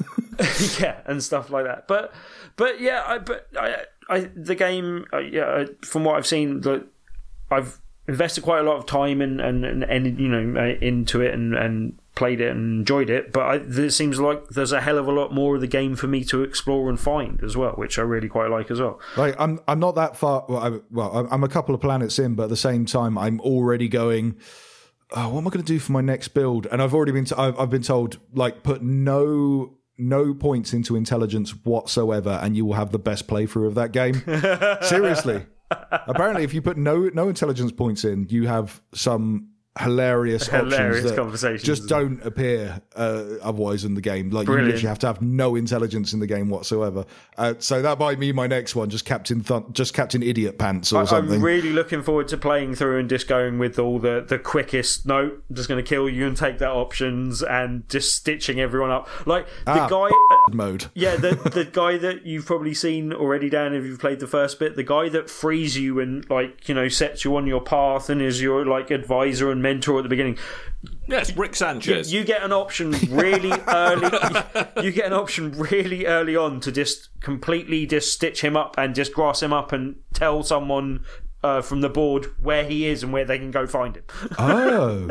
Yeah, and stuff like that. But but yeah, I but I. I, the game, uh, yeah, from what I've seen, like, I've invested quite a lot of time and and, and, and you know uh, into it and, and played it and enjoyed it. But I, it seems like there's a hell of a lot more of the game for me to explore and find as well, which I really quite like as well. Like I'm I'm not that far. Well, I, well, I'm a couple of planets in, but at the same time, I'm already going, oh, what am I going to do for my next build? And I've already been t- I've, I've been told, like, put no. no points into intelligence whatsoever and you will have the best playthrough of that game. Seriously. Apparently if you put no no intelligence points in, you have some hilarious, hilarious options that conversations just don't appear uh, otherwise in the game. Like Brilliant. You literally have to have no intelligence in the game whatsoever. Uh, so that might be my next one, just Captain Th- just Captain Idiot Pants or I, something. I'm really looking forward to playing through and just going with all the, the quickest, no, I'm just going to kill you and take that options and just stitching everyone up. Like the ah, guy... mode. Yeah, the the guy that you've probably seen already, Dan, if you've played the first bit, the guy that frees you and, like, you know, sets you on your path and is your, like, advisor and mentor at the beginning. Yes, Rick Sanchez. You, you get an option really early. You get an option really early on to just completely just stitch him up and just grass him up and tell someone uh, from the board where he is and where they can go find him. Oh,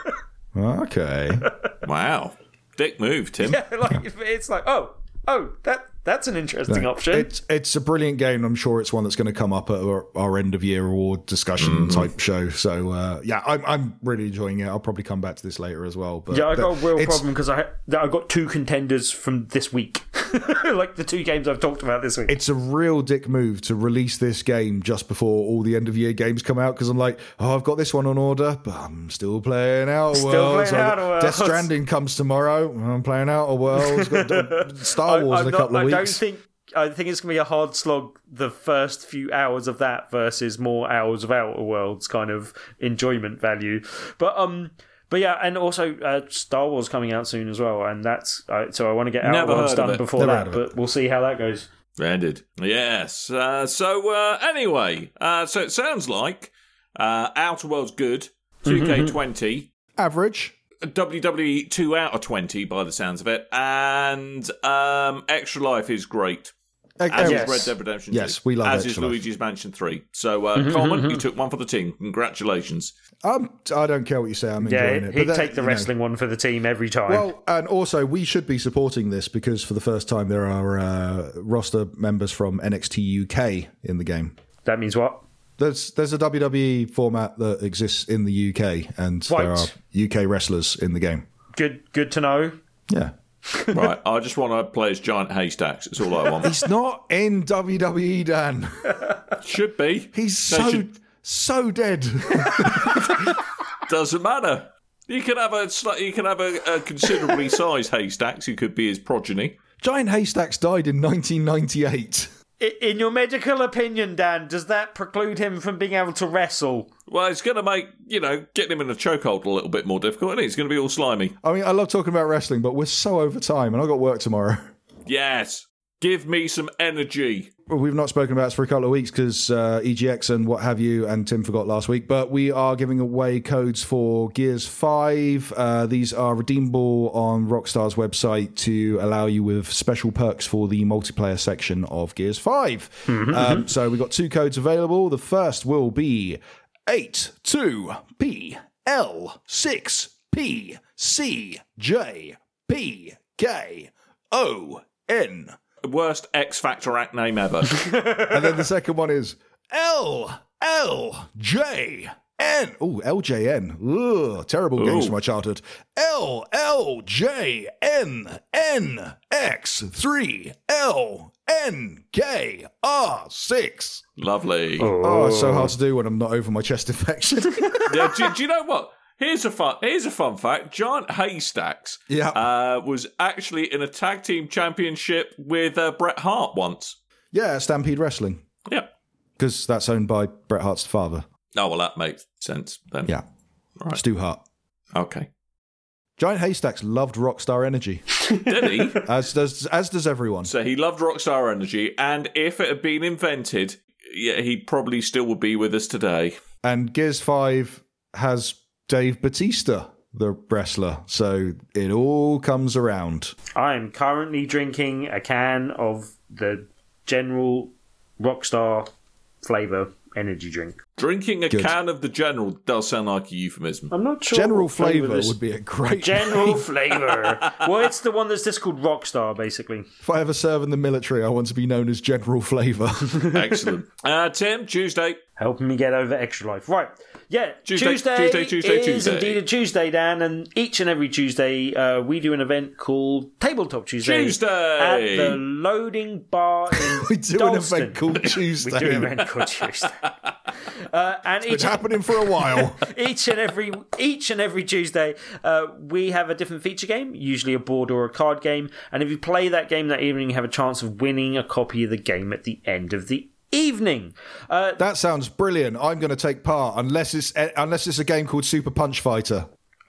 okay. Wow, dick move, Tim. Yeah, like it's like oh, oh, that. That's an interesting no, option. It's it's a brilliant game. I'm sure it's one that's going to come up at our, our end of year award discussion mm-hmm. type show. So uh, yeah, I'm I'm really enjoying it. I'll probably come back to this later as well. But yeah, I got a real problem because I I got two contenders from this week, like the two games I've talked about this week. It's a real dick move to release this game just before all the end of year games come out because I'm like, oh, I've got this one on order, but I'm still playing Outer still Worlds. Playing Outer Worlds. Death Stranding comes tomorrow. I'm playing Outer Worlds. Got Star Wars I, in a not, couple of I weeks. don't think. I think it's going to be a hard slog the first few hours of that versus more hours of Outer Worlds kind of enjoyment value. But um, but yeah, and also uh, Star Wars coming out soon as well, and that's uh, so I want to get Outer Worlds done before Never that. But we'll see how that goes. Ended. Yes. Uh, so uh, anyway, uh, so it sounds like Uh, Outer Worlds good. two K twenty. Average. W W E two out of twenty by the sounds of it. And um, Extra Life is great. As Yes. is Red Dead Redemption Yes, two. we love As Extra is Life. Luigi's Mansion three. So, uh, Coleman, you took one for the team. Congratulations. Um, I don't care what you say. I'm Yeah, enjoying it. he'd But take the you know. wrestling one for the team every time. Well, and also we should be supporting this because for the first time there are uh, roster members from N X T U K in the game. That means what? There's there's a W W E format that exists in the U K, and Right. there are U K wrestlers in the game. Good, good to know. Yeah. Right, I just want to play as Giant Haystacks. That's all I want. He's not in W W E, Dan. Should be. He's They so should- so dead. Doesn't matter. You can have a sli- you can have a, a considerably sized Haystacks who could be his progeny. Giant Haystacks died in nineteen ninety-eight. I- In your medical opinion, Dan, does that preclude him from being able to wrestle? Well, it's going to make, you know, getting him in a chokehold a little bit more difficult, isn't it? It's going to be all slimy. I mean, I love talking about wrestling, but we're so over time, and I've got work tomorrow. Yes. Give me some energy. Well, we've not spoken about this for a couple of weeks because uh, E G X and what have you, and Tim forgot last week, but we are giving away codes for Gears five. Uh, these are redeemable on Rockstar's website to allow you with special perks for the multiplayer section of Gears five. Um, so we've got two codes available. The first will be eight two P L six P C J P K O N. Worst X Factor act name ever. And then the second one is L L J N. Oh, L J N. Ugh, terrible games Ooh. from my childhood. L L J N N X three L N K R six. Lovely. Oh, it's so hard to do when I'm not over my chest infection. Yeah, do, do you know what? Here's a fun. Here's a fun fact. Giant Haystacks Yeah. uh, was actually in a tag team championship with uh, Bret Hart once. Yeah, Stampede Wrestling. Yep. Because that's owned by Bret Hart's father. Oh well, that makes sense then. Yeah. Right. Stu Hart. Okay. Giant Haystacks loved Rockstar Energy, Did he? as does as does everyone. So he loved Rockstar Energy, and if it had been invented, yeah, he probably still would be with us today. And Gears five has Dave Batista, the wrestler. So it all comes around. I'm currently drinking a can of the General Rockstar flavour energy drink. Drinking a Good. can of the General does sound like a euphemism. I'm not sure. General what flavour Flavour this- would be a great General name. flavour. Well, it's the one that's just called Rockstar, basically. If I ever serve in the military, I want to be known as General Flavour. Excellent. Uh, Tim, Tuesday. Helping me get over Extra Life. Right. Yeah, Tuesday, Tuesday, Tuesday, Tuesday, is Tuesday. indeed a Tuesday, Dan, and each and every Tuesday uh, we do an event called Tabletop Tuesday. Tuesday! At the Loading Bar in we do Dalston. an event called Tuesday. We do an event called Tuesday. Uh, and It's each, happening for a while. each and every each and every Tuesday, uh, we have a different feature game, usually a board or a card game. And if you play that game that evening, you have a chance of winning a copy of the game at the end of the evening. Uh, That sounds brilliant. I'm going to take part, unless it's uh, unless it's a game called Super Punch Fighter.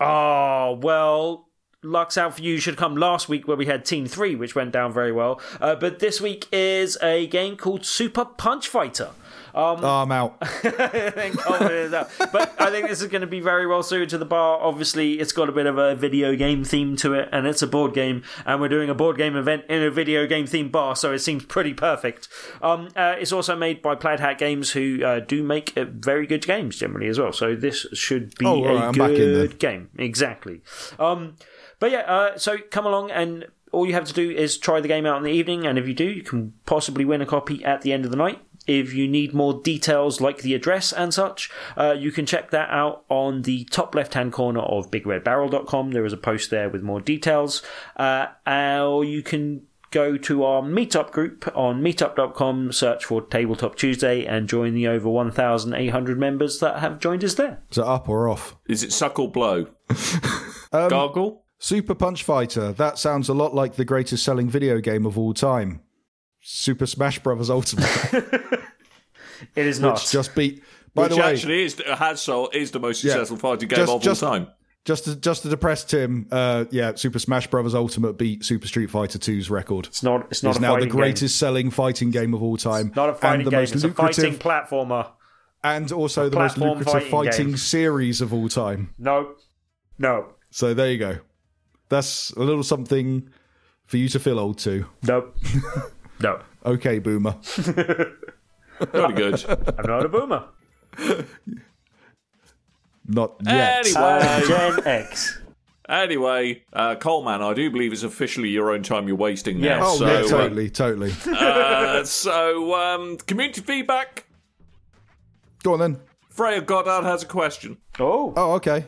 oh well. Luck's out for you. Should have come last week where we had Team three, which went down very well. Uh, but this week is a game called Super Punch Fighter. Oh, I'm out. I think Colin is out. But I think this is going to be very well suited to the bar. Obviously, it's got a bit of a video game theme to it, and it's a board game, and we're doing a board game event in a video game themed bar, so it seems pretty perfect. Um, uh, it's also made by Plaid Hat Games, who uh, do make uh, very good games generally as well. So this should be Oh, right, a I'm back in there. good game. Exactly. Um, but yeah, uh, so come along and all you have to do is try the game out in the evening, and if you do, you can possibly win a copy at the end of the night. If you need more details like the address and such, uh, you can check that out on the top left-hand corner of big red barrel dot com. There is a post there with more details. Uh, or you can go to our meetup group on meetup dot com, search for Tabletop Tuesday, and join the over one thousand eight hundred members that have joined us there. Is it up or off? Is it suck or blow? Gargle? Super Punch Fighter. That sounds a lot like the greatest selling video game of all time. Super Smash Brothers Ultimate. It is not. Which just beat... By Which the way, actually is has sold, is the most Yeah. successful fighting game Just- of just- all time. just to, just to depress Tim, uh, yeah, Super Smash Brothers Ultimate beat Super Street Fighter two's record. It's not. It's not It's a now the fighting greatest game. selling fighting game of all time. Not a fighting and the game. most It's a lucrative, fighting platformer. And also A the most platform lucrative fighting fighting game. series of all time. No. No. So there you go. That's a little something for you to feel old to. Nope. No. Okay, boomer. Very good. I'm not a boomer. Not yet. Anyway. I'm Gen X. Anyway, uh, Coleman, I do believe it's officially your own time you're wasting now. Yes. Oh, so, yeah, uh, totally, totally. uh, so, um, community feedback. Go on then. Freya Goddard has a question. Oh. Oh, okay.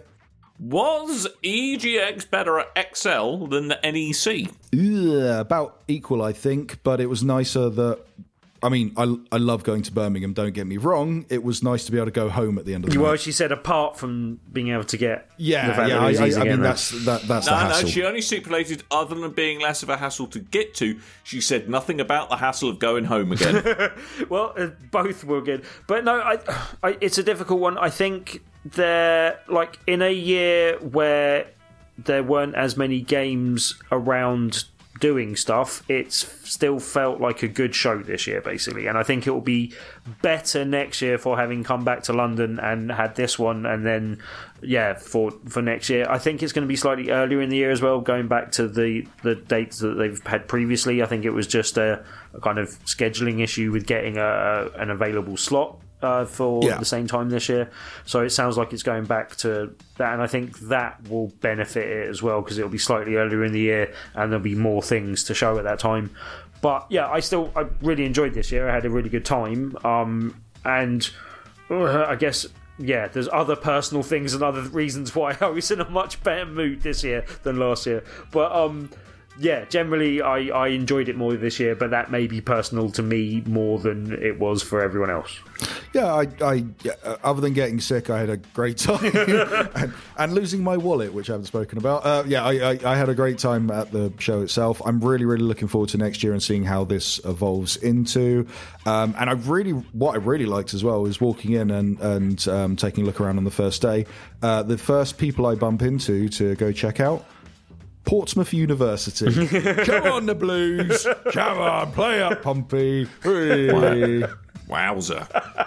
Was E G X better at X L than the N E C? Yeah, about equal, I think, but it was nicer that. I mean, I, I love going to Birmingham, don't get me wrong. It was nice to be able to go home at the end of the Well, night. she said apart from being able to get Yeah, the yeah, I, I, Valerises I again, mean, right? that's, that, that's the No, no, hassle. she only stipulated other than being less of a hassle to get to, she said nothing about the hassle of going home again. Well, uh, both were good, but no, I, I, it's a difficult one. I think they're like in a year where there weren't as many games around doing stuff. It's still felt like a good show this year, basically, and I think it will be better next year for having come back to London and had this one, and then yeah, for for next year, I think it's going to be slightly earlier in the year as well, going back to the the dates that they've had previously. I think it was just a, a kind of scheduling issue with getting a, an available slot uh, for Yeah. the same time this year. So it sounds like it's going back to that, and I think that will benefit it as well because it'll be slightly earlier in the year and there'll be more things to show at that time. But yeah, I still I really enjoyed this year. I had a really good time, um, and uh, I guess yeah, there's other personal things and other reasons why I was in a much better mood this year than last year. But um, yeah, generally I, I enjoyed it more this year, but that may be personal to me more than it was for everyone else. Yeah, I, I yeah, uh, other than getting sick, I had a great time, and, and losing my wallet, which I haven't spoken about. Uh, yeah, I, I, I had a great time at the show itself. I'm really, really looking forward to next year and seeing how this evolves into. Um, and I really, what I really liked as well is walking in and and um, taking a look around on the first day. Uh, the first people I bump into to go check out. Portsmouth University. Come on, the Blues. Come on, play up, Pompey. Hooray. Wowzer.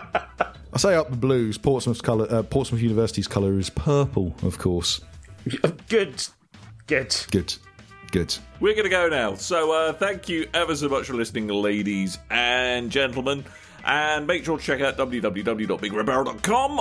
I say up the Blues. Portsmouth's colour, uh, Portsmouth University's colour is purple, of course. Good, good. Good, good. We're going to go now. So uh, thank you ever so much for listening, ladies and gentlemen. And make sure to check out w w w dot big red barrel dot com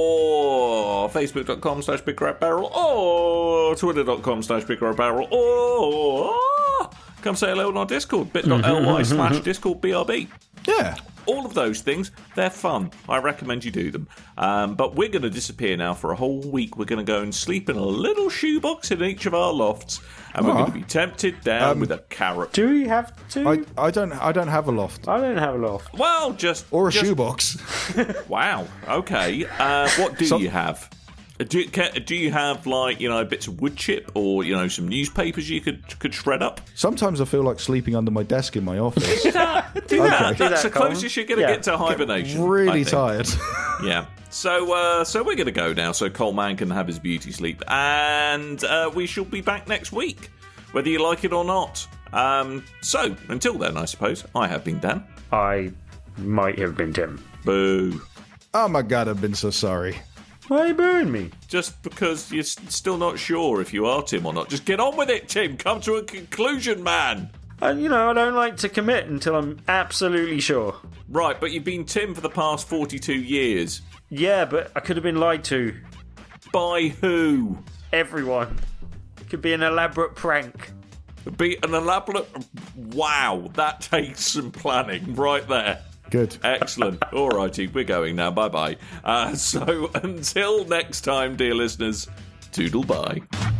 or facebook dot com slash big red barrel or twitter dot com slash big red barrel or come say hello on our Discord, bit.ly slash Discord B R B. Yeah. All of those things, they're fun. I recommend you do them. Um, but we're going to disappear now for a whole week. We're going to go and sleep in a little shoebox in each of our lofts, and we're Aw. going to be tempted down Um, with a carrot. Do we have to? I, I don't I don't have a loft I don't have a loft. Well, just or a just, shoebox. Wow. Okay. Uh, what do Some- you have? Do you, ca- do you have like you know bits of wood chip or you know some newspapers you could could shred up? Sometimes I feel like sleeping under my desk in my office. Do that. Okay. That's Do that, the Colin. closest you're going to Yeah. get to hibernation. I really think. tired. Yeah. So uh, so we're going to go now so Coleman can have his beauty sleep. And uh, we shall be back next week, whether you like it or not. Um, so, until then, I suppose, I have been Dan. I might have been Tim. Boo. Oh my god, I've been so sorry. Why you booing me? Just because you're s- still not sure if you are Tim or not. Just get on with it, Tim. Come to a conclusion, man. And you know, I don't like to commit until I'm absolutely sure. Right, but you've been Tim for the past forty-two years. Yeah, but I could have been lied to. By who? Everyone. It could be an elaborate prank. Be an elaborate... Wow, that takes some planning right there. Good. Excellent. All righty, we're going now. Bye-bye. Uh, so until next time, dear listeners, toodle bye.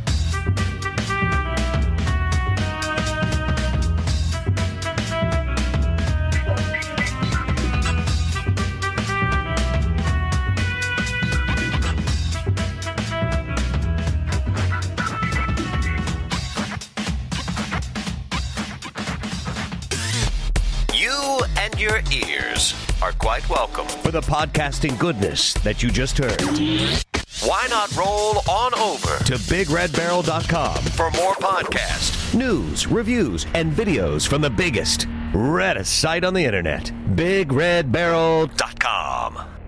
You and your ears are quite welcome for the podcasting goodness that you just heard. Why not roll on over to big red barrel dot com for more podcasts, news, reviews, and videos from the biggest, reddest site on the internet, big red barrel dot com.